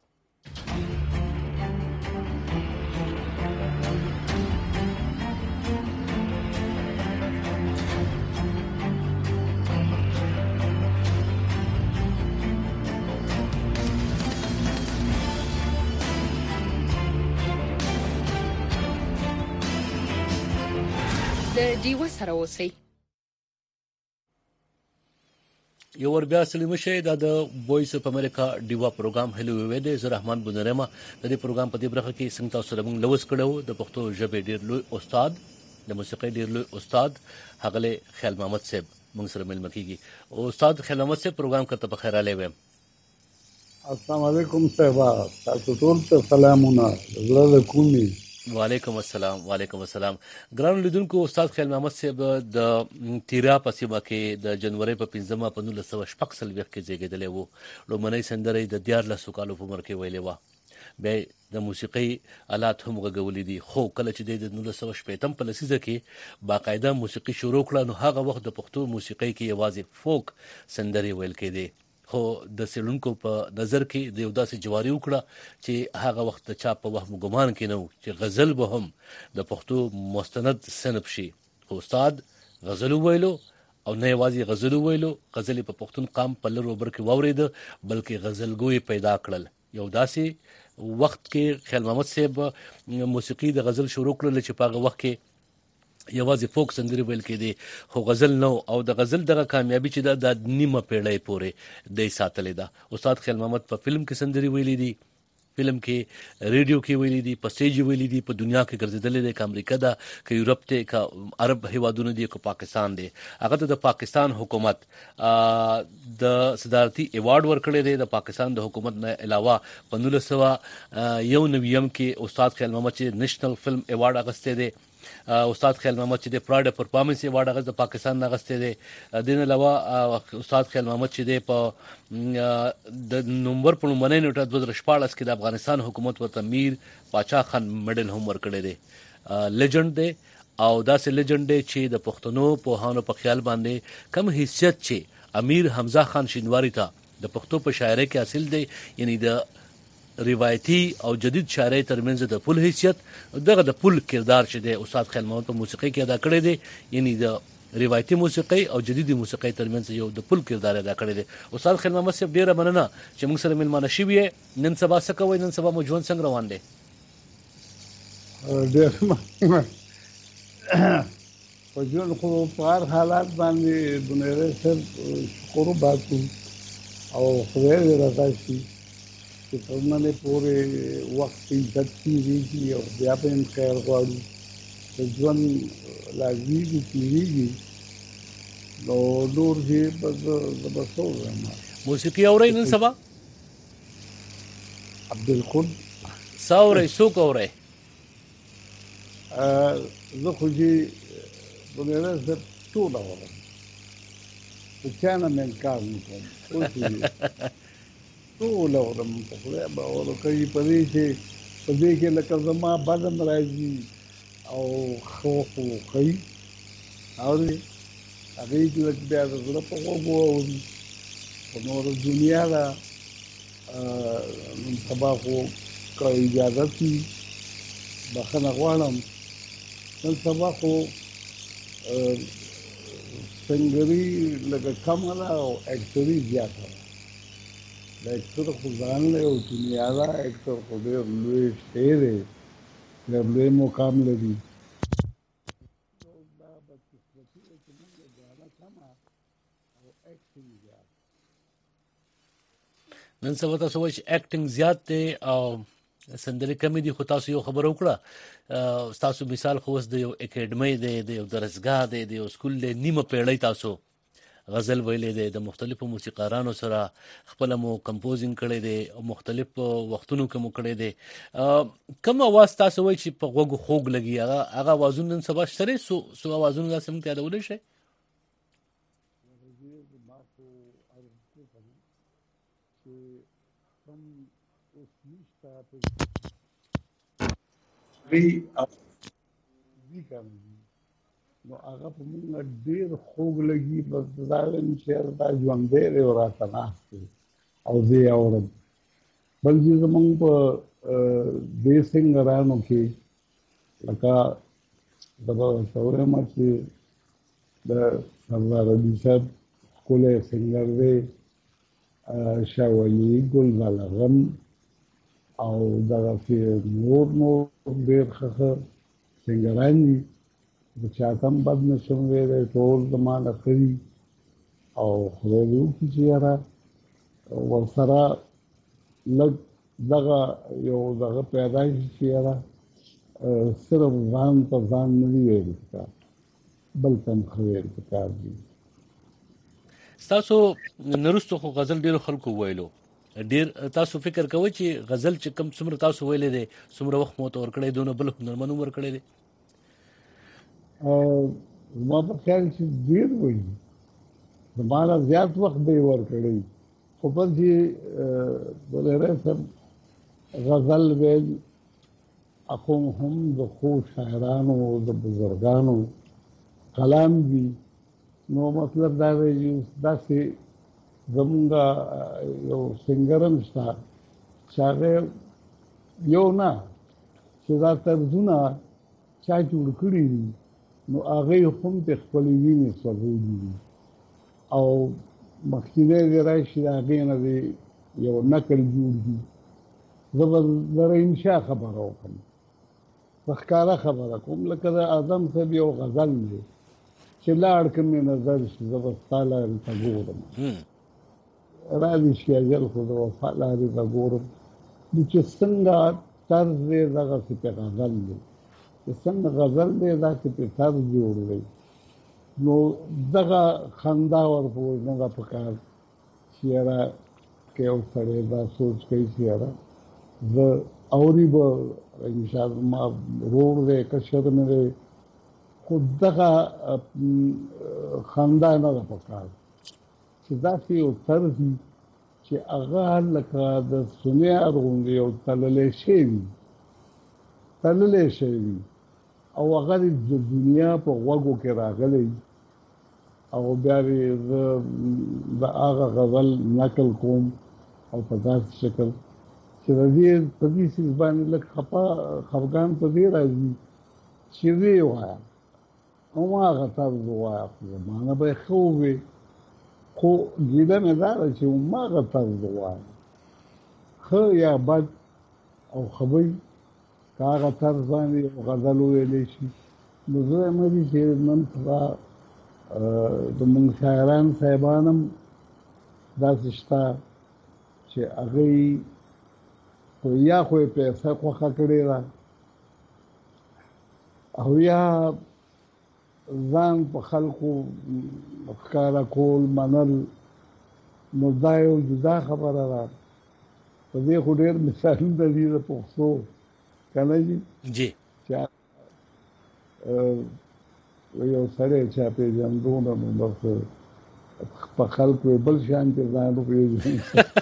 د ډیو سره اوسئ یو ور بیا سلیمه شه د وایس اف امریکا ډیوا پروګرام هلو وی د زه رحمان بنرما د دې پروګرام په دې برخه کې څنګه تاسو سره موږ لوس کړو د پښتو ژبې ډیر لوی استاد د موسیقۍ ډیر لوی استاد حغله خیال محمد صاحب موږ سره ملمه کیږي. او استاد خیر محمد سے پروګرام کرته په خیر اله ویم. السلام علیکم صاحب، تاسو ټول ته سلامونه زړه کومي. وعلیکم السلام. وعلیکم السلام. ګران لیدونکو، استاد خیر محمد صاحب د تیرا په سیمه کې د جنوري په پنځمه په نولس سوه شپږ څلوېښت کې زیږېدلی و. لومړنۍ سندره د دیارلسو کالو په عمر کې ویلې وه. بیا د موسیقۍ آلات هم غږولي دي، خو کله چې د نولس سوه شپېتم په لسیزه کې باقاعده موسیقي شروع کړه، نو هغه وخت د پښتو موسیقۍ کې یوازې فوک سندرې ویل کېدې. خو د څېړونکو په نظر کې د یو داسې جواري وکړه چې هغه وخت د چا په وهم ګمان کې نه و چې غزل به هم د پښتو مستند صنف شي. خو استاد غزل وویلو، او نه یوازې غزل وویلو، غزل په پښتون قام په لر وبر کې واورېده، بلکې غزلګوی پیدا کړل. یو داسې وخت کې خیال محمد صاحب موسیقي د غزل شروع کړل چې په هغه وخت کې یوازې فوک سندرې ویل کېدې، خو غزل نو. او د غزل دغه کامیابي چې ده د نیمه پیړۍ پورې دی ساتلې ده. استاد خیال محمد په فلم کې سندرې ویلي دي، فلم کې ریډیو کې ویلي دي، په سټیج ویلي دي، په دنیا کې ګرځېدلې دی، که امریکا ده، که یورپ دی، که عرب هیوادونه دي، که پاکستان دی. هغه ته د پاکستان حکومت د صدارتي ایوارډ ورکړی دی. د پاکستان د حکومت نه علاوه په نولس سوه یو نویم کې استاد خیال محمد چې نېشنل فلم ایوارډ اخیستی دی. استاد خیال محمد چې د پراید اف پرفارمنس ایوارډ هغه د پاکستان نه اخیستی دی. دین علاوه استاد خیال محمد چې دی په د نومبر په لومړنۍ نیټه دوه زره شپاړس کې د افغانستان حکومت ورته میر پاچا خان میډل هم ورکړی دی. لیجنډ دی، او داسې لیجنډ دی چې د پښتنو پوهانو په خیال باندې کم حیثیت چې امیر حمزه خان شینواري ته د پښتو په شاعرۍ کې حاصل دی، یعنی د روایتي او جدید شاعرۍ ترمنځ د پل حیثیت، دغه د پل کردار چې دی استاد خیال محمد په موسیقۍ کې ادا کړی دی. یعنی د روایتي موسیقۍ او جدیدي موسیقۍ ترمنځ یو د پل کردار ادا کړی دی. استاد خیال محمد صاحب ډیره مننه چې موږ سره مېلمانه شوي یې. نن سبا څه کوئ؟ نن سبا مو ژوند څنګه روان دی؟ ډېر مننه. په ژوند خو په هر حالات باندې بنیری صاحب شکر وباسو او خدای دې رضا شي چې تر ننه پورې وخت عزت کېږي او بیا به هم خیر غواړو. د ژوند لازمي دي تېرېږي، نو نور چې بس زه به څه ووایم. موسیقي اورئ نن سبا؟ بالکل. څه اورئ؟ څوک اورئ؟ زه خو چې بنیری صاحب ټول اورم، د چا نه مې انکار نه کوم، ټول اورم. په خدای باور وکړئ په دې چې په دې کې لکه زما بدن راځي او ښه خو ښایي اورې هغې کې لږ بیا د زړه په غوږ واوري. په نوره دنیا ده، نن سبا خو که اجازت وي بخښنه غواړم، نن سبا خو سنګري لږه کمه ده او اکټري زیاته ده. د اکټر خو ځان دی او دنیا ده، اکټر خو ډېر لوی شی دی، ډېر لوی مقام لري. دا بدقسمتي ده چې موږ ګاڼه کمه او اکټینګ زیات. نن سبا تاسو وایئ چې اکټینګ زیات دی او سندرې کمې دي، خو تاسو یو خبره وکړه. ستاسو مثال خو اوس د یو اکیډمۍ دی، د یو درسګاه دی، د یو سکول دی. نیمه پیړۍ تاسو غزل ویلی دی، د مختلفو موسیقارانو سره خپله مو کمپوزینګ کړی دی او مختلف وختونو کې مو کړی دی. کوم اواز تاسو وایئ چې په غوږو خوږ لګي؟ هغه هغه اوازونه نن سبا شته دی؟ څو اوازونه داسې موږ ته یادولی شئ؟ زما خو ارزو کوم چې کوم اوس نشته وی کم نو هغه په موږ ډېر خوږ لګي. بس دا وایم چې دا ژوندی دی او راته ناست دی او زه یې اورم. بل چې زموږ په دې سنګرانو کې لکه زه به ورته ووایم چې د سردار علي صاحب ښکلی سنګر دی، شاه ولي، ګل ملغم او دغسې نور نور ډېر ښه ښه سنګران دي. د چاته هم بد نه شم ویلی، ټول زما نه ښه دي او خدای دې وکړي چې یاره ورسره لږ دغه یو دغه پیدا شي چې یاره صرف ځان ته ځان نه دي ویل پکار، بل ته هم ښه ویل پکار دي. تاسو نرستو خو غزل ډیر خلکو ویلو ډیر تاسو فکر کوئ چې غزل چې کم څومره تاسو ویلې دي څومره وخت مو تور کړی دونه بل هنرمن عمر کړی دي ما په خیال چې ډیر وایي زمانه زیات وخت دی ور کړی خو په دې بلره سم غزل ویل اخو هم د خو شاعرانو د بزرګانو کلام دي نو مطلب دا دی داسې زمونږه یو سنګرم شته چې هغه یو نه چې دا طرزونه چا جوړ کړي دي نو هغه هم د خپلې وینې سوځولي دي او مخکینه دی راشي د هغې نه دی یو نقل جوړ دي زه به دره انشا خبره وکړم په ښکاره خبره کوم لکه د اعظم صاحب یو غزل دی چې لاړ که مې نظر شي زه به ستا لارې ته ګورم را دي شي اجل خو د وفا لارې ته ګورم نو چې څنګه طرز دی دغسې پې غزل دی چې څنګه غزل دی داسې پې طرز جوړ دی نو دغه خندا ورته وژنه پکار چې یاره که یو سړی دا سوچ کوي چې یاره زه اوري به انشاءالله ما روړ دی کشر مې دی خو دغه خندا نه ده پکار چې داسې یو طرز وي چې هغه لکه د سونیار غوندې یو تللی شی وي تللی شی وي او هغه د دنیا په غوږو کې راغلی او بیا زه د هغه غزل نقل کوم او په داسې شکل چې د دې په دې څیز باندې لږ خفه خفګان په دې راځي چې ویې وایه هماغه طرز ووایه خو زمانه به یې ښه ووې خو ګیله مې دا ده چې هماغه طرز ووایه ښه یا بد او ښه به وي که هغه طرز باندې یو غزل وویلی شي نو زه یم دي چې نن سبا زموږ شاعران صاحبان هم داسې شته چې هغوی خو یا خو یې پیسه خوښه کړې ده او یا ځان په خلکو ښکاره کول منل نو دا یو جدا خبره ده په دې خو ډېر مثالونه دي د پښتو که نه جي جی چې یو سړی چا پېژندو نه نو بس په خلکو یې بل شان کې ځان وپېژني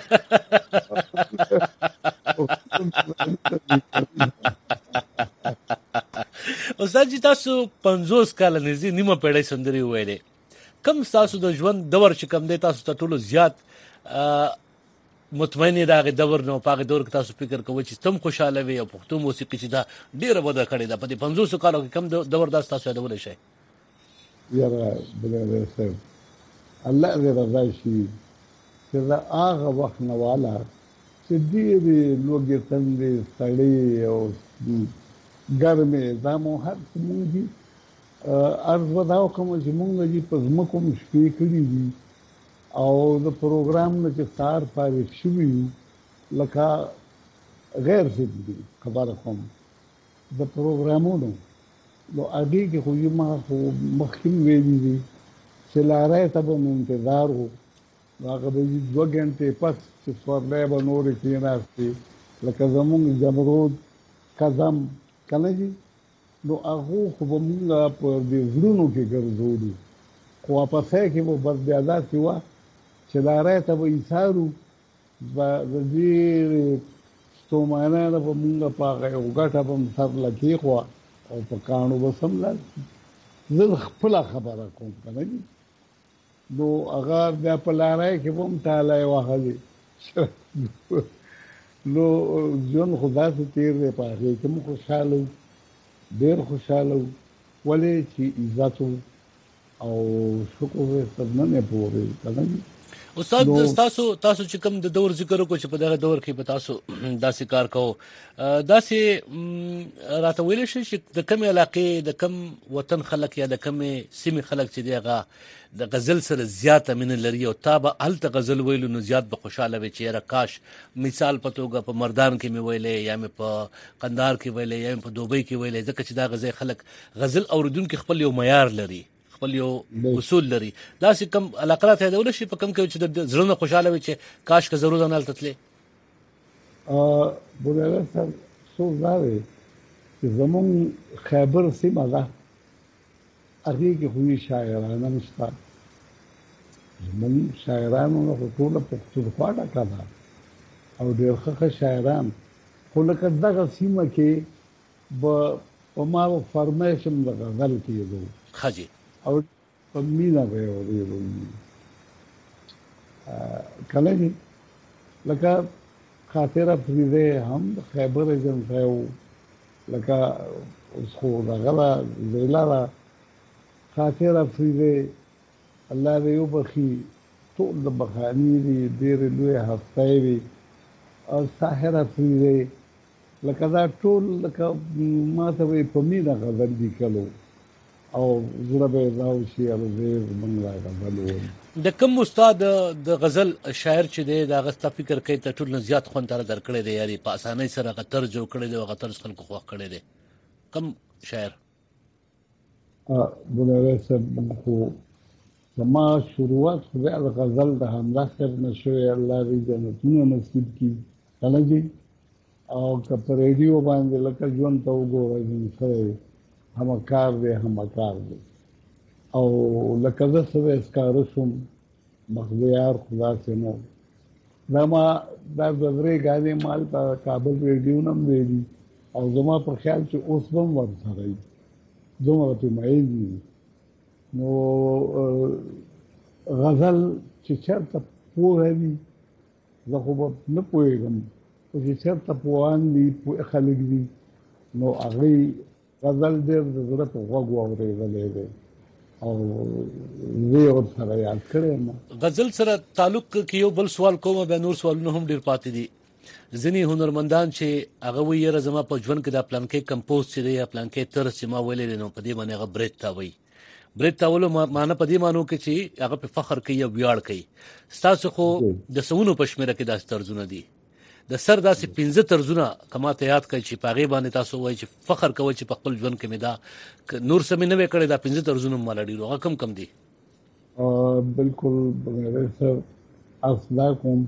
استاد جی تاسو پنځوس کاله نږدې نیمه پیړۍ سندرې وویلې کوم ستاسو د ژوند دور چې کوم دی تاسو ته ټولو زیات مطمئن یې د هغې دور نه په هغې دور کې تاسو فکر کوئ چې تم خوشحاله وي او پښتو موسیقي چې دا ډېره وده کړې ده په دې پنځوسو کالو کې کوم دور داسې تاسو یادولی شئ یاره بلال صاحب الله دې رضا شي چې د هغه وخت نه واله چې ډېرې لوږې تندې سړې او ګرمې دا مو هر څه مونږ دي عرض به دا وکړم چې مونږ دي په ځمکو م شپې کړي دي او د پروګرام نه چې سهار فارغ شوي یو لکه غیر ضد دي خبره کوم د پروګرامونو نو هغې کې خو ما خو مخکې م ویلي دي چې لارۍ ته به م انتظار و نو هغه به وي دوه ګنټې پس چې سورلی به نورې کېناستې لکه زمونږ جمرود قدم که نه جي نو هغو خو به مونږ په دې زړونو کې ګرځولو خو واپسی کې به بس بیا داسې وه چې لارۍ ته به ایسارو د ډېرې ستومانه نه به مونږ په هغه یو ګټه به م سر له کېښوه او په کاڼو به سملاستي زه خپله خبره کوم که نه جي نو هغه بیا په لارۍ کې به هم ټالی وهلې نو ژوند خو داسې تېر دی په هغې کې م خوشحاله وو ډېر خوشحاله وو ولې چې عزت او شکر دی تر ننې پورې که نه جي استاد تاسو تاسو چې کوم د دور ذکر وکړو چې په دغه دور کې به تاسو داسې کار کوو داسې راته ویلی شئ چې د کومې علاقې د کوم وطن خلک یا د کومې سیمې خلک چې دی هغه د غزل سره زیاته مینه لري او تا به هلته غزل ویلو نو زیات به خوشحاله وي چې یاره کاش مثال په توګه په مردان کې مې ویلی یا مې په قندهار کې ویلی یا مې په دوبۍ کې ویلی ځکه چې دا غزل خلک غزل اورېدونکي خپل یو معیار لري خپل یو اصول لري دا چې کم علاقه ته د ولشي په کم کې چې د زړه خوشاله وي چې کاش که ضرور نه تللی ا بوله سر څو زاوي چې زمون خیبر سیمه ده هغه کې خو شاعرانه نشته زمون شاعرانو نو ټول پښتونخوا ډکه او ډېر ښه شاعران خو لکه دغه سیمه کې په ما فرمیشن د غزل کېدو خجي او په مینا به ورېدو کله چې لکه خاطره فریده هم خیبر جنسایو لکه اوس خو دغه زیلا خاطره فریده الله دې وبخي ټول د بخاني دي ډېر لوی هفته وي او ساحره فریده لکه دا ټول لکه ما ته وي په مینا غزل لیکلو او زړه به راوشي او زه زمونږ غزل وایم د کوم استاد د غزل شاعر چې دی دا غستا فکر کوي ته ټول زیات خوند تر درکړی دی یاري په اسانۍ سره غتر جوړ کړی دی او غتر خلکو خوښ کړی دی کوم شاعر ا بوله سب خو زما شروعات خو د غزل د حمله سره نشوي الله دې جنتونه نصیب کړي کله چې او که په ریډیو باندې لکه ژوند ته وګورئ سره همکار دی همکار دی او لکه زه سره اسکاره شوم مخزیار خدا سينو دا ما دا درې غاډي مال په کابل ریډیو نم ویلي او زما په خیال چې اوس هم ورسره وي دومره په مې نو غزل چې چرته پوهه وي زه خو نه پوهېږم او چې چېرته پوهان دي پوه خلک دي نو هغوی غزل ډېر د زړه په غوږ واورېدلی دی او زه یې ورسره یاد کړی یم غزل سره تعلق کې یو بل سوال کوم بیا نور سوالونه هم ډېر پاتې دي ځینې هنرمندان چې هغه وایي یاره زما په ژوند کې دا پلانکې کمپوز چې دی یا پلانکې طرز چې ما ویلی دی نو په دې باندې هغه برید ته وایي برید تاولو معنی په دې مانو کې چې هغه په فخر کوي یا ویاړ کوي ستاسو خو د سونو په شمیره کې داسې طرزونه دي د سر داسې پنځه طرزونه کما ته یاد کړئ چې پاغه باندې تاسو وایي چې فخر کوئ چې په خپل ژوند کې مې دا نور سمې نه وکړي دا پنځه طرزونه مال ډیرو هغه کم کم دي ا بالکل بغیر سر اصلا کوم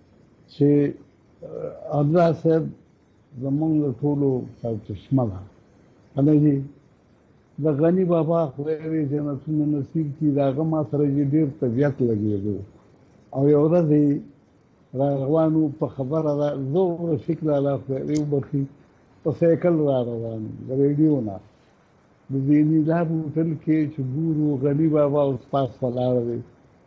چې اذا سر زمونږ ټولو په چشمه ده انا جی د غنی بابا خو یې جنتونه نصیب کی داغه ما سره ډیر طبيعت لګیدو او یو ورځ روانو په خبره ده زه شکل علاقه یو بخي په سایکل را روان د ریډیو نه د دیني لابو تل کې چې ګورو غنی بابا او پاس ولاړ دی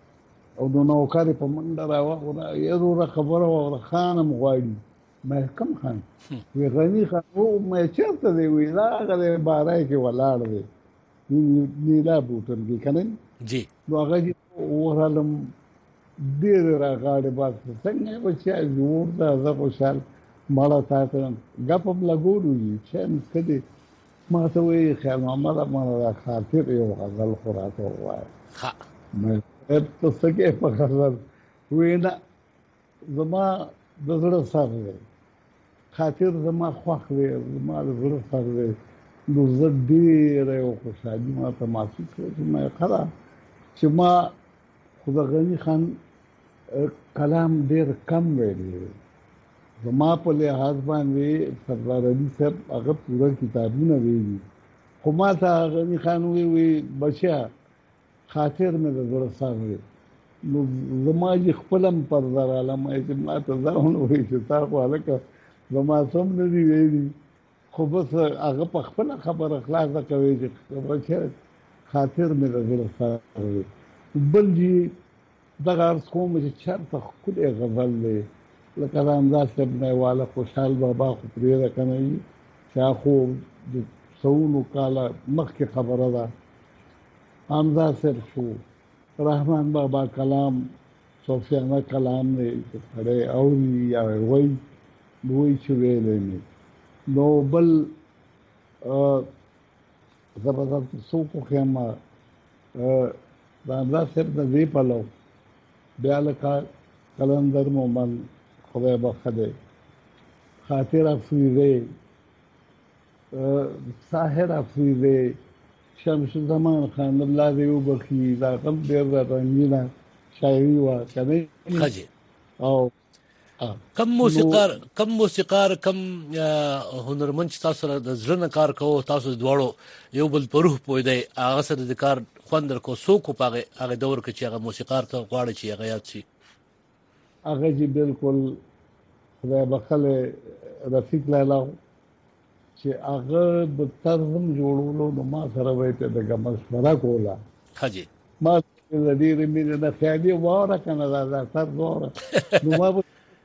او نو نوکر په منډه راوغه یو خبره او خانم غواړي ما کم خان وی غنی خان او مې چرته دی وی لا غره بارای کې ولاړ دی نی لابو تل کې کنه جی نو هغه ورالم ډېر راغاړې بات څنګه به چې جوړ دا زه خوشحال مالا تاسو غپ هم لګولو چې کدي ما ته وی خیر محمد ما خاطر یو غزل خراته وای ها مې ته څنګه په غزل وینا زما د زړه سره دی خاطر زما خوښ دی زما د زړه سره دی نو زه ډېر یو خوشحالي ما ته محسوس کړم چې ما خلا چې ما خدا غنی خان کلام ډیر کم ویلی زما په لحاظ باندې سردار علي صاحب هغه پوره کتابونه ویلي خو ما ته غنی خان وی وی بچا خاطر مې د زړه سره نو زما یې خپلم پر زراله مې چې ما ته ځاون وی چې تاسو هلکه زما سم نه دی ویلي خو بس هغه په خپل خبره خلاصه کوي چې بچا خاطر مې د زړه سره بل جی دغه ارز کوم چې چرته خپل غزل دی لکه دا امداد صاحب نایواله خوشحال بابا خو پرې ده که نه وي چې خو د سونو کاله مخکې خبره ده امداد صاحب شو رحمان بابا کلام صوفیانه کلام دی چې سړی اوري یا وایي نو وایي چې ویلی مې نو بل زه به درته څوک وښیم د امداد صاحب نه دې پلو بیا لکه قلندر مومن خدای بخښه خاطر افریدی ساحر افریدی شمس زمان خان الله دې وبخي دا کوم ډېر رنګینه شاعري وا کنه خجه او کم موسیقار کم موسیقار کم هنرمند چې تاسو سره د زړه نه کار کوو تاسو دواړو یو بل په روح پوي دی هغه سره د کار خوندر کو سو کو پاغه هغه دور کې چې هغه موسیقار ته غواړي چې هغه یاد شي هغه چې بالکل خدای بخله رفیق لالا چې هغه د ترجم جوړولو نو ما سره وایي ته د مشوره کوله خجه ما د دې رمینه نه خیالي واره کنه دا تر واره نو ما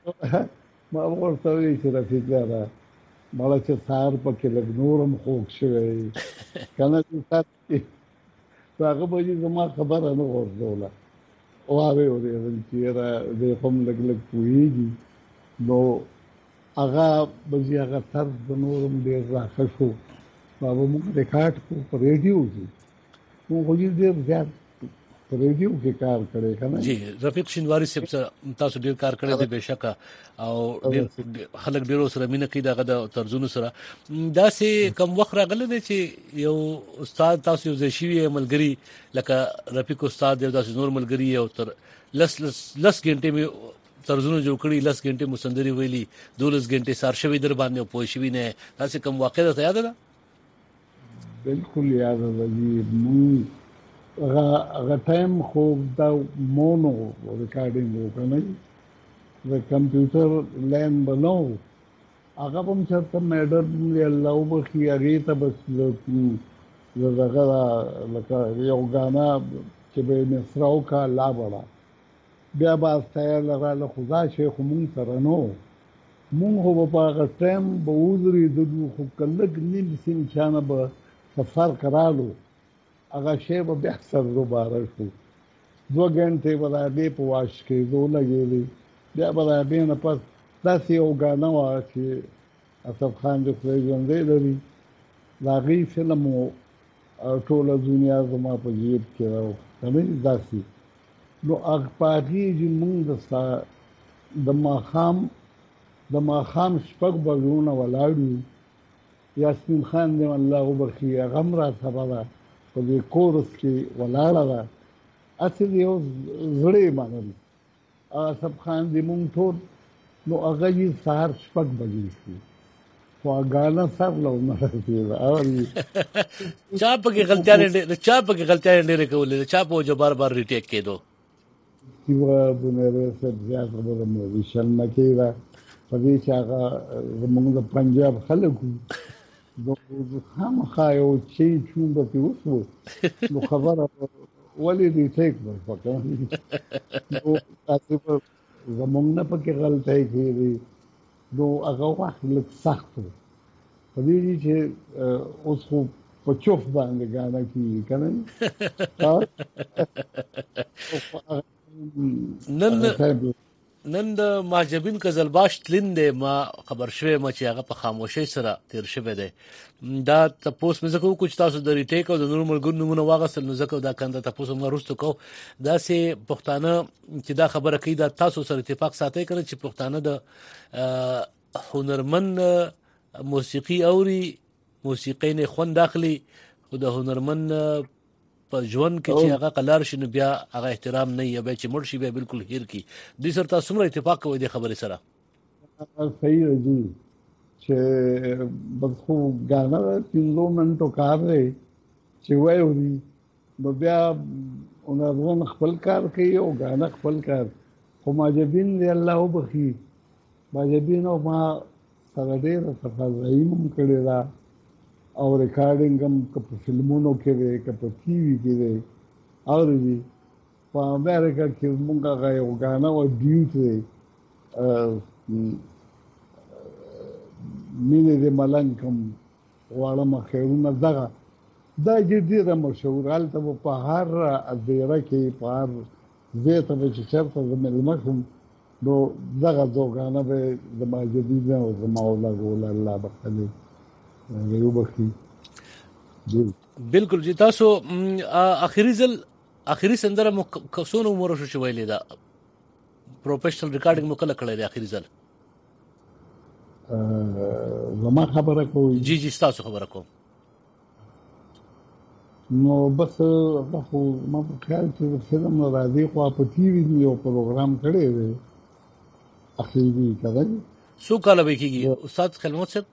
ما ورته وی چې رفیق لالا مالا چې سار پکې لګ نورم خوښ شوی کنه چې ساتي هغه به دې ما خبره نه ورځوله او هغه ورته چې را دې کوم لګ لګ پوېږي نو هغه به هغه تر د نورم ډېر راښه شو هغه موږ ریکارډ کو په ریډیو کې موږ یې ډېر زیات په ریډیو کې کار کړی کنه جی رفیق شینواری صاحب تاسو ډېر کار کړی دی بهشکه او ډېر خلک ډېر سره مینه کوي دغه د ترجمه سره دا سه کم وخت راغلی دی چې یو استاد تاسو یو ځشي ملګری لکه رفیق استاد دی تاسو نور ملګری او تر لس لس غنټه می ترجمه جوړ کړی لس غنټه مسندري ویلي دولس غنټه سار شوی در باندې پوه شوی نه تاسو کم واقع ده یاد ده بالکل یاد ده مون هغه ټایم خو دا مونو ریکارډینګ وکړنه د کمپیوټر لاین بنو هغه هم چې میډم الله وبخي هغه ته بس دغه لکه یو غانا چې به مسراو کا لا بڑا بیا با ستایل رااله خدا شیخ مونږ سره نو مونږ په هغه ټایم به وزري د خو کلک نیم سیم چانه به سفر کرالو هغه شی به بیا سر دوباره شو دوه غنټې به د دې په واش کې دو لګېدې بیا به د دې نه پس داسې یو ګانا وه چې اسف خان د خدای ژوندی لري د هغې فلم و ټوله دنیا زما په جیب کې را کنه داسې نو هغه په هغې چې مونږ د ماښام د ماښام شپږ بجونه ولاړ یو یاسمین خان دې الله وبخي هغه هم راسره ده په دې کورس کې ولاړه ده هسې یو زړه یې منل اسف خان دې مونږ ټول نو هغه یې سهار شپږ بجې شي خو هغه ګانا سر له ونه رسېده چا پکې غلطیانې چا پکې غلطیانې ډېرې کولې چا په وجه بار بار ریټیک کېدو یوه بنیره صاحب زیات خبره مو وي شرمه کېده په دې چې هغه زموږ د پنجاب خلک وو نو خامخا یو شی چون به پې وشو نو خبره ولې ریټیک به وکړم نو تاسې به زموږ نه پکې غلطۍ کېدې نو هغه وخت لږ سخت و په دې چې اوس خو په چوف باندې ګانا کېږي که نه نن د ماجبین قزلباش تلین دی ما خبر شوی ما چې هغه په خاموشۍ سره تیر شوی دی دا تاسو مې زکه کوم تاسو د ریټیک او د نور ملګرو نمونه واغسل نو زکه دا کنده تاسو موږ رستو کو دا سه پښتانه چې دا خبره کوي دا تاسو سره اتفاق ساتي کړي چې پښتانه د هنرمن موسیقي اوري موسیقي نه خوند داخلي خو د هنرمن په ژوند کې چې هغه قلار شنو بیا هغه احترام نه یې به چې مړ شي به بالکل هیر کی د سر تاسو سره اتفاق کوي د خبرې سره صحیح دی چې بس خو غانا پینځو منټو کار دی چې وایي نو بیا اونرون خپل کار کوي او غانا خپل کار خو ماجبین دی الله وبخي ماجبین او ما سره ډېر تفاهم کړی دا او ریکارډینګ هم په فلمونو کې دی که په ټي وي کې دی اورېدي په امریکا کې موږ هغه یو ګانا و ډیوټ دی مینې د ملنګ کوم غواړم خیرونه دغه دا چې ډېره مشهوره هلته به په هر ادیره کې په هر ځای ته به چې چېرته زه مېلمه شم نو دغه دو ګانا به زما جدیده او زما اولاد الله بخلي بالکل جی تاسو اخیری ځل اخیری سندره مو څونه عمر شو چې ویلې دا پروفیشنل ریکارډینګ مو کله کړی دی اخیری ځل زما خبره کوي جی جی تاسو خبره کوم نو بس خو ما په خیال چې فلم راځي خو په ټي وي یو پروګرام کړی دی اخیری کړی سو کاله به کېږي استاد خلمت صاحب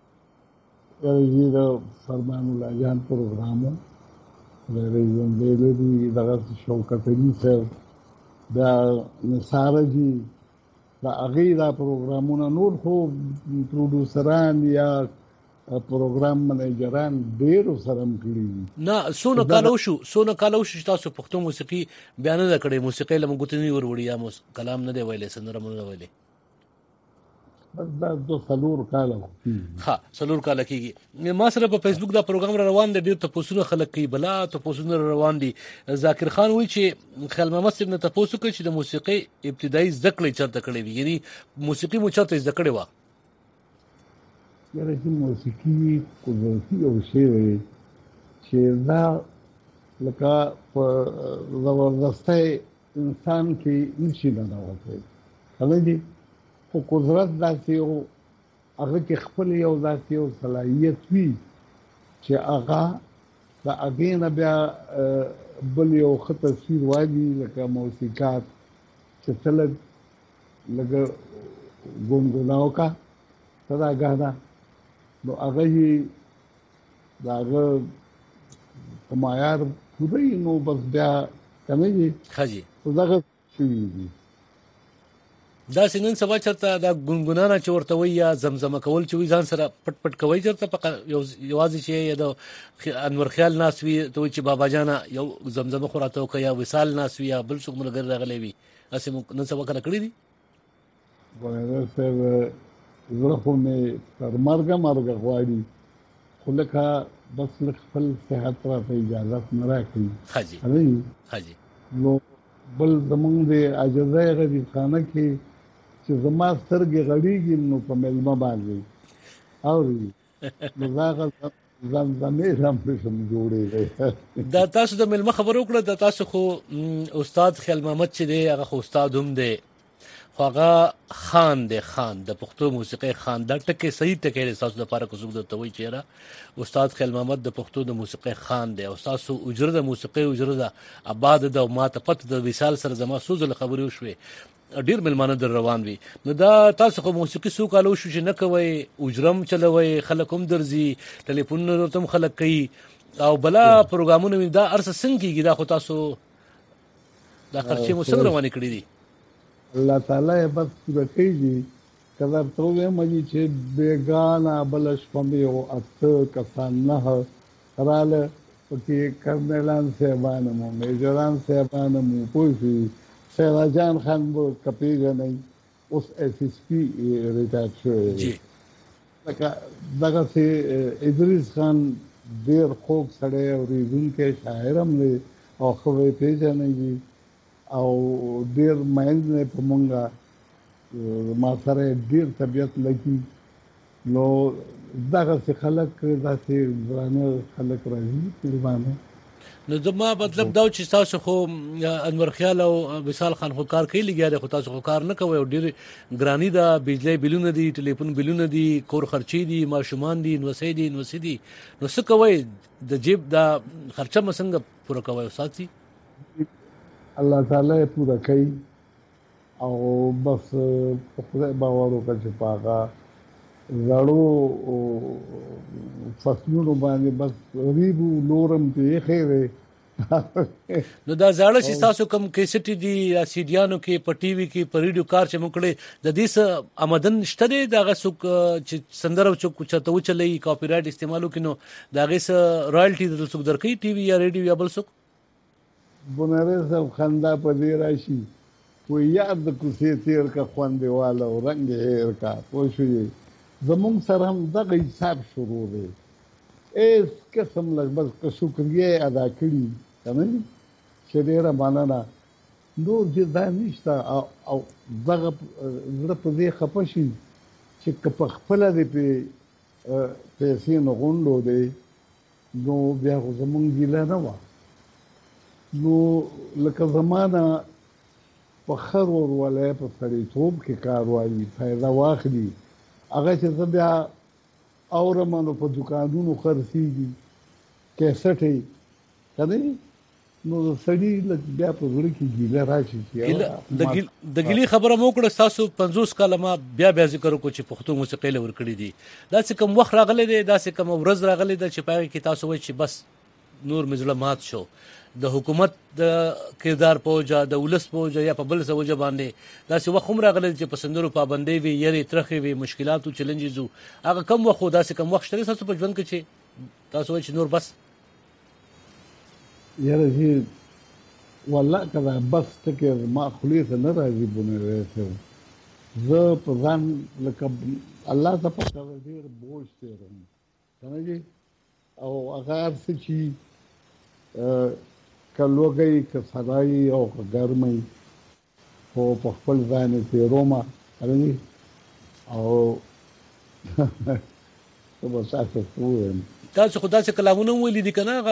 یې د فرمان الله جان پروګرامو د ریزن دیلری دغه شوکت علي صاحب دا نثار جی دا هغه دا پروګرامونه نور خو پروډوسران یا پروګرام منیجران ډېر سره مکړي نه سونه کالو شو سونه کالو شو تاسو پښتو موسیقي بیان نه کړې موسیقي لمغوتنی ور وړي یا کلام نه دی ویلې سندره مونږ ویلې بس دا دو سلور کاله ها سلور کاله کېږي ما سره په فیسبوک دا پروګرام روان دی ډېر تاسو خلک کوي بلا تاسو روان دي ذاکر خان وی چې خل محمد صاحب نه تاسو کوي چې د موسیقي ابتدایي ذکر چرته کړی وي یعنی موسیقي مو چرته ذکر و یاره چې موسیقي قدرتي او شی دی چې دا لکه په زبردستی انسان کې نشي نه راوځي هغه دي خو قدرت داسې یو هغه کې خپل یو داسې یو صلاحیت وي چې هغه د هغې نه بیا بل یو ښه تصویر واجي لکه موسیقات چې ته لږ لږ ګونګونه وکړه ته دا ګانا نو هغه یې د هغه په معیار پوره وي نو بس بیا که نه وي ښه جي خو دغه شوي دي دا سنن سبا چرته دا ګونګونانه چې ورته وي یا زمزمه کول چې وي ځان سره پټ پټ کوي چرته یوازې چې یا د انور خیال ناس وي ته چې بابا جانا یو زمزمه خوراته کوي یا وصال ناس وي یا بل څوک ملګری راغلی وي اسې نن سبا کله کړی دي ګورنر صاحب زړه خو مې تر مرګه مرګه غواړي خو لکه بس لږ خپل صحت راته اجازت نه راکوي ښه جي ښه جي نو بل زمونږ د عاجزۍ غریبخانه کې چې زما سترګې غړېږي نو په مېلمه باندې اوري نو هغه زمزمې هم نشم جوړېدی دا تاسو د مېلمه خبرو وکړه د تاسو خو استاد خیال محمد چې دی هغه خو استاد هم دی خو هغه خان دی خان د پښتو موسیقۍ خان دا ټکي صحیح ټکي دی تاسو لپاره کو څوک درته وایي چې استاد خیال محمد د پښتو د موسیقۍ خان دی او تاسو اجره د موسیقۍ اجره د آباد د ماته پته د وصال سره زما سوزل خبرې وشوي ډیر ملمانه در روان وي نو دا تاسو خو موسیقي سو کالو شو چې نه کوي اجرم چلوي خلک هم درځي ټلیفون ورته خلک کوي او بلا پروګرامونه دا ارس څنګه کیږي دا خو تاسو دا خرچې مو څنګه روانې کړې دي الله تعالی بس پوره کوي کله ته مې چې بیگانا بل شپمې او اته کسان نه رااله پکې کرنلان صاحبانو مو میجران صاحبانو مو پوښي سراجان خان بو کپیږي نه اوس اس اس پی ریټایر شوی جی لکه دغه سي ادریس خان ډیر خوږ سړی او ریډونکي شاعر هم دی او خو یې پیژنئ او ډیر مایند نه په مونږه ما سره ډیر طبيعت لګي نو دغه څه خلک داسې ځوانه خلک راځي پیرمانه نو زما مطلب دا چې تاسو خو انور خیال او وصال خان خو کار کوي لګیا دي خو تاسو خو کار نه کوي او ډیر ګرانی دا بجلی بلونه دي ټلیفون بلونه دي کور خرچي دي ماشومان دي نوسې دي نوسې دي نو څه کوي د جیب دا خرچه مسنګ پوره کوي استاد سي الله تعالی پوره کوي او بس په خدای باور وکړي چې پاګه زړو فصلونو باندې بس ریبو نورم ته خیره نو دا زړه چې تاسو کوم کیسټ دي یا سیډیانو کې په ټي وي کې په ریډیو کار چې موکړي د دې څه آمدن شته دی دغه څوک چې سندره چوک چته و چلی کاپی رائټ استعمالو کینو دغه څه رائلټي د څوک درکې ټي وي یا ریډیو یا بل څوک بنره سب خندا په دې راشي و یاد کوسې تیر کا خوندواله او رنگ هیر کا پوښي زمون سره هم دغه حساب شروع دی اس قسم لږ بس که شکریا ادا کړی کنه چې ډیره مننه نور چې دا نشته او دغه زړه په دې خپشي چې په خپل دې په پیسې نه غونډو دی نو بیا زمون ګیله نه و نو لکه زمانہ په خر ور ولای په سړیتوب کې کار وایي فایده واخلي هغه چې بیا اورمنو په دکانونو خرڅيږي کیسټي کنه نو سړی لږ بیا په ورې کې ګیله راشي چې د ګیلې خبره مو کړه تاسو پنځوس کاله ما بیا بیا ذکر وکړو چې پښتو موسیقي له ور کړی دي دا څه کوم وخت راغلی دی دا څه کوم ورځ راغلی دی چې پای کې تاسو وایي چې بس نور مزله مات شو د حکومت د کردار پوجا د ولس پوجا یا په بل څه وجه باندې دا څه وخت هم راغلی چې پسندرو پابندۍ وي یری ترخې وي مشکلات او چیلنجز هغه کم وخت دا څه کم وخت شته تاسو په ژوند کې چې تاسو وایي چې نور بس یاره چې والله کله بس ټکي ما خلیص نه راځي بونه راځي زه په ځان لکه الله ته په کار ډیر بوج تیرم کنه جی او هغه څه چې کلوګي ک سړای او ګرمي په په خپل ځان ته روما راځي او څه به تاسو کوم تاسو خدای څخه کلامونه ویل دي کنه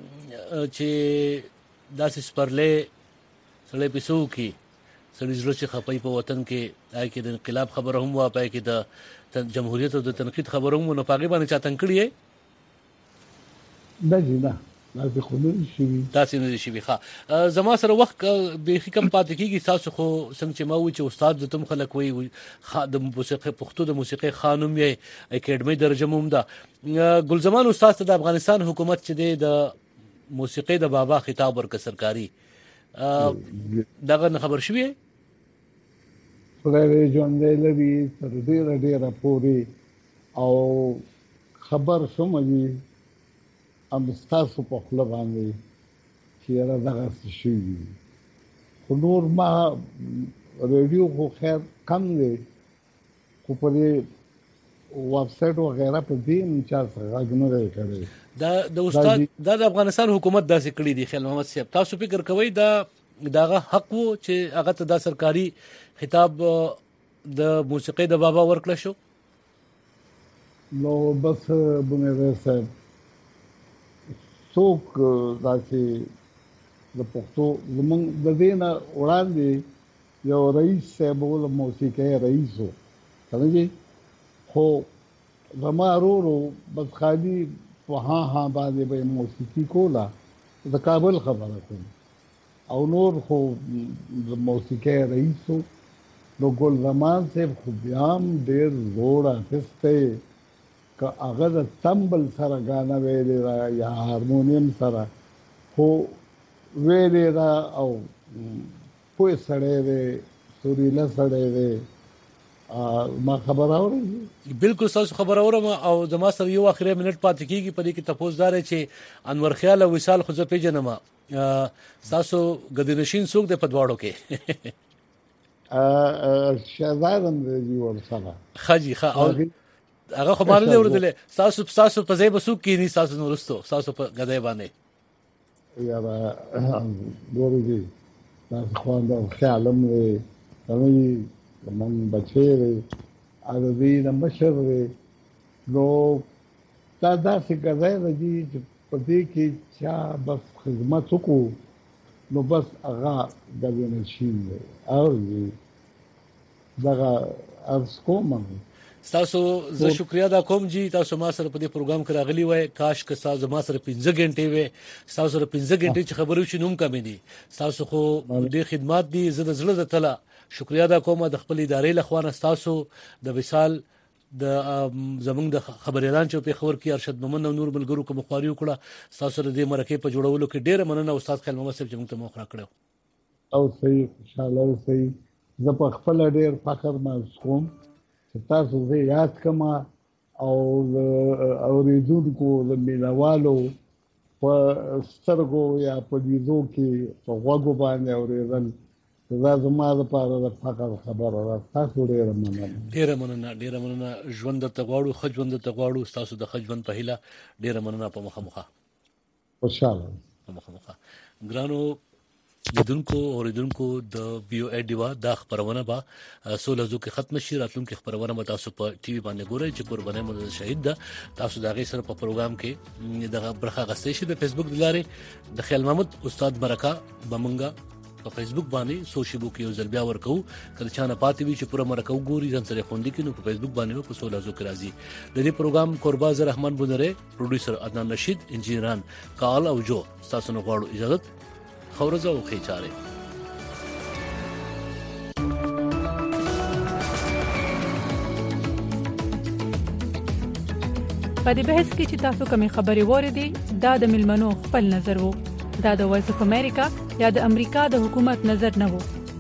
چې داسې سپرلې سړی پیسو کې سړی زړه چې خپای په وطن کې آی کې د انقلاب خبره هم وا پای کې د جمهوریت او د تنقید خبره هم نو پاګې باندې چا تنکړی دا جنا تاسو خو نه شي تاسو نه شي ښه زما سره وخت به کم پاتې کیږي تاسو خو څنګه چې ما و چې استاد د تم خلک وي د موسیقي پښتو د موسیقي خانم یې اکیډمي درجه موم ده ګلزمان استاد د افغانستان حکومت چې د موسیقي د بابا خطاب ورک سرکاري دغه خبر شوی خدای دې ژوند دې لري تر ډیره ډیره پوري او خبر شوم چې ام تاسو په خپل باندې چې را دغه شي خو نور ما ریډیو خو خیر کم دی خو په دې ویب سټ وغیرہ په دې چا څنګه نه کوي دا د استاد د افغانستان حکومت داسې کړی دی خیال محمد صاحب تاسو فکر کوئ دا داغه حق وو چې هغه ته د سرکاري خطاب د موسیقي د بابا ورکړل شو نو بس بونه صاحب څوک داسې د پښتو زمونږ د دې نه وړاندې یو رئیس صاحب ول موسیقي رئیس و څنګه خو زما ورو بس خالي وها ها باندې به موسیقي کولا د کابل خبره کوم او نور خو د موسیقي رئیس نو ګل زمان صاحب خو بیا ډېر زوړ اخسته که هغه د تمبل سره غانا ویلې را یا هارمونیم سره خو ویلې را او کوی سړی دی سوريله سړی دی ما خبر اورم بالکل تاسو خبر اورم او زما سره یو اخیری منټ پاتې کیږي په دې کې تاسو دار چې انور خیال او وصال خو زه پیژنم تاسو غدنشین څوک د پدواړو کې ا شهزادم دی ورسره خاجي خا او هغه خو باندې ورته تاسو تاسو په ځای بسوک کې نه تاسو نورستو تاسو په غدای باندې یا با ګورګي تاسو خو دا خیالم دی همي من بچی دی عربي د مشر دی نو دا داسې غځای دی چې په دې کې چا بس خدمت وکړو نو بس هغه د نشین دی او دغه ارز کوم تاسو زه شکریا دا کوم جی تاسو ما سره په دې پروګرام کې راغلی وای کاش که تاسو ما سره پنځه غنټې وای تاسو سره پنځه غنټې چې خبرو شنوم کم دي تاسو خو ډېر خدمات دي زه د زړه د تله شکریا دا کوم د خپل ادارې لخوانه تاسو د وصال د زمونږ د خبريالان چې په خبر کې ارشد مومن او نور ملګرو کوم خواري وکړه تاسو سره د مرکه په جوړولو کې ډېر مننه استاد خیال محمد صاحب چې موږ ته موخه کړو او صحیح خوشاله او صحیح زه په خپل ډېر فخر محسوس کوم چې تاسو زه یاد کما او اوریدونکو د مینوالو په سترګو یا په لیدو کې په غوږو باندې اوریدل دا زما لپاره د فخر خبره ده تاسو ډېر مننه ډېر مننه ډېر مننه ژوند ته غواړو خو ژوند ته غواړو تاسو د خجوند په هیله ډېر مننه په مخه مخه خوشاله په مخه مخه ګرانو لیدونکو اوریدونکو د ویو ایډیوا د خبرونه با سولزو کې ختم شي راتلونکو خبرونه به تاسو په ټي وي باندې ګورئ چې قربانه مو شهید ده تاسو دا غي سره په پروګرام کې د برخه غستې شي د فیسبوک د لارې د خیال محمود استاد برکا بمنګا په فیسبوک باندې سوشل کې یو ځل بیا ورکو کله چې نه پاتې وي چې پوره مرکو ګوري ځان سره خوندې کینو په فیسبوک باندې په سولازو کې راځي د دې پروګرام قرباز رحمان بنره پروډوسر عدنان رشید انجینران کال او جو تاسو نو غواړو اجازه خورزه او خېچاره په دې بحث کې چې تاسو کومې خبرې وریدي دا د ملمنو خپل نظر وو دا د وایس اف امریکا یا د امریکا د حکومت نظر نه وو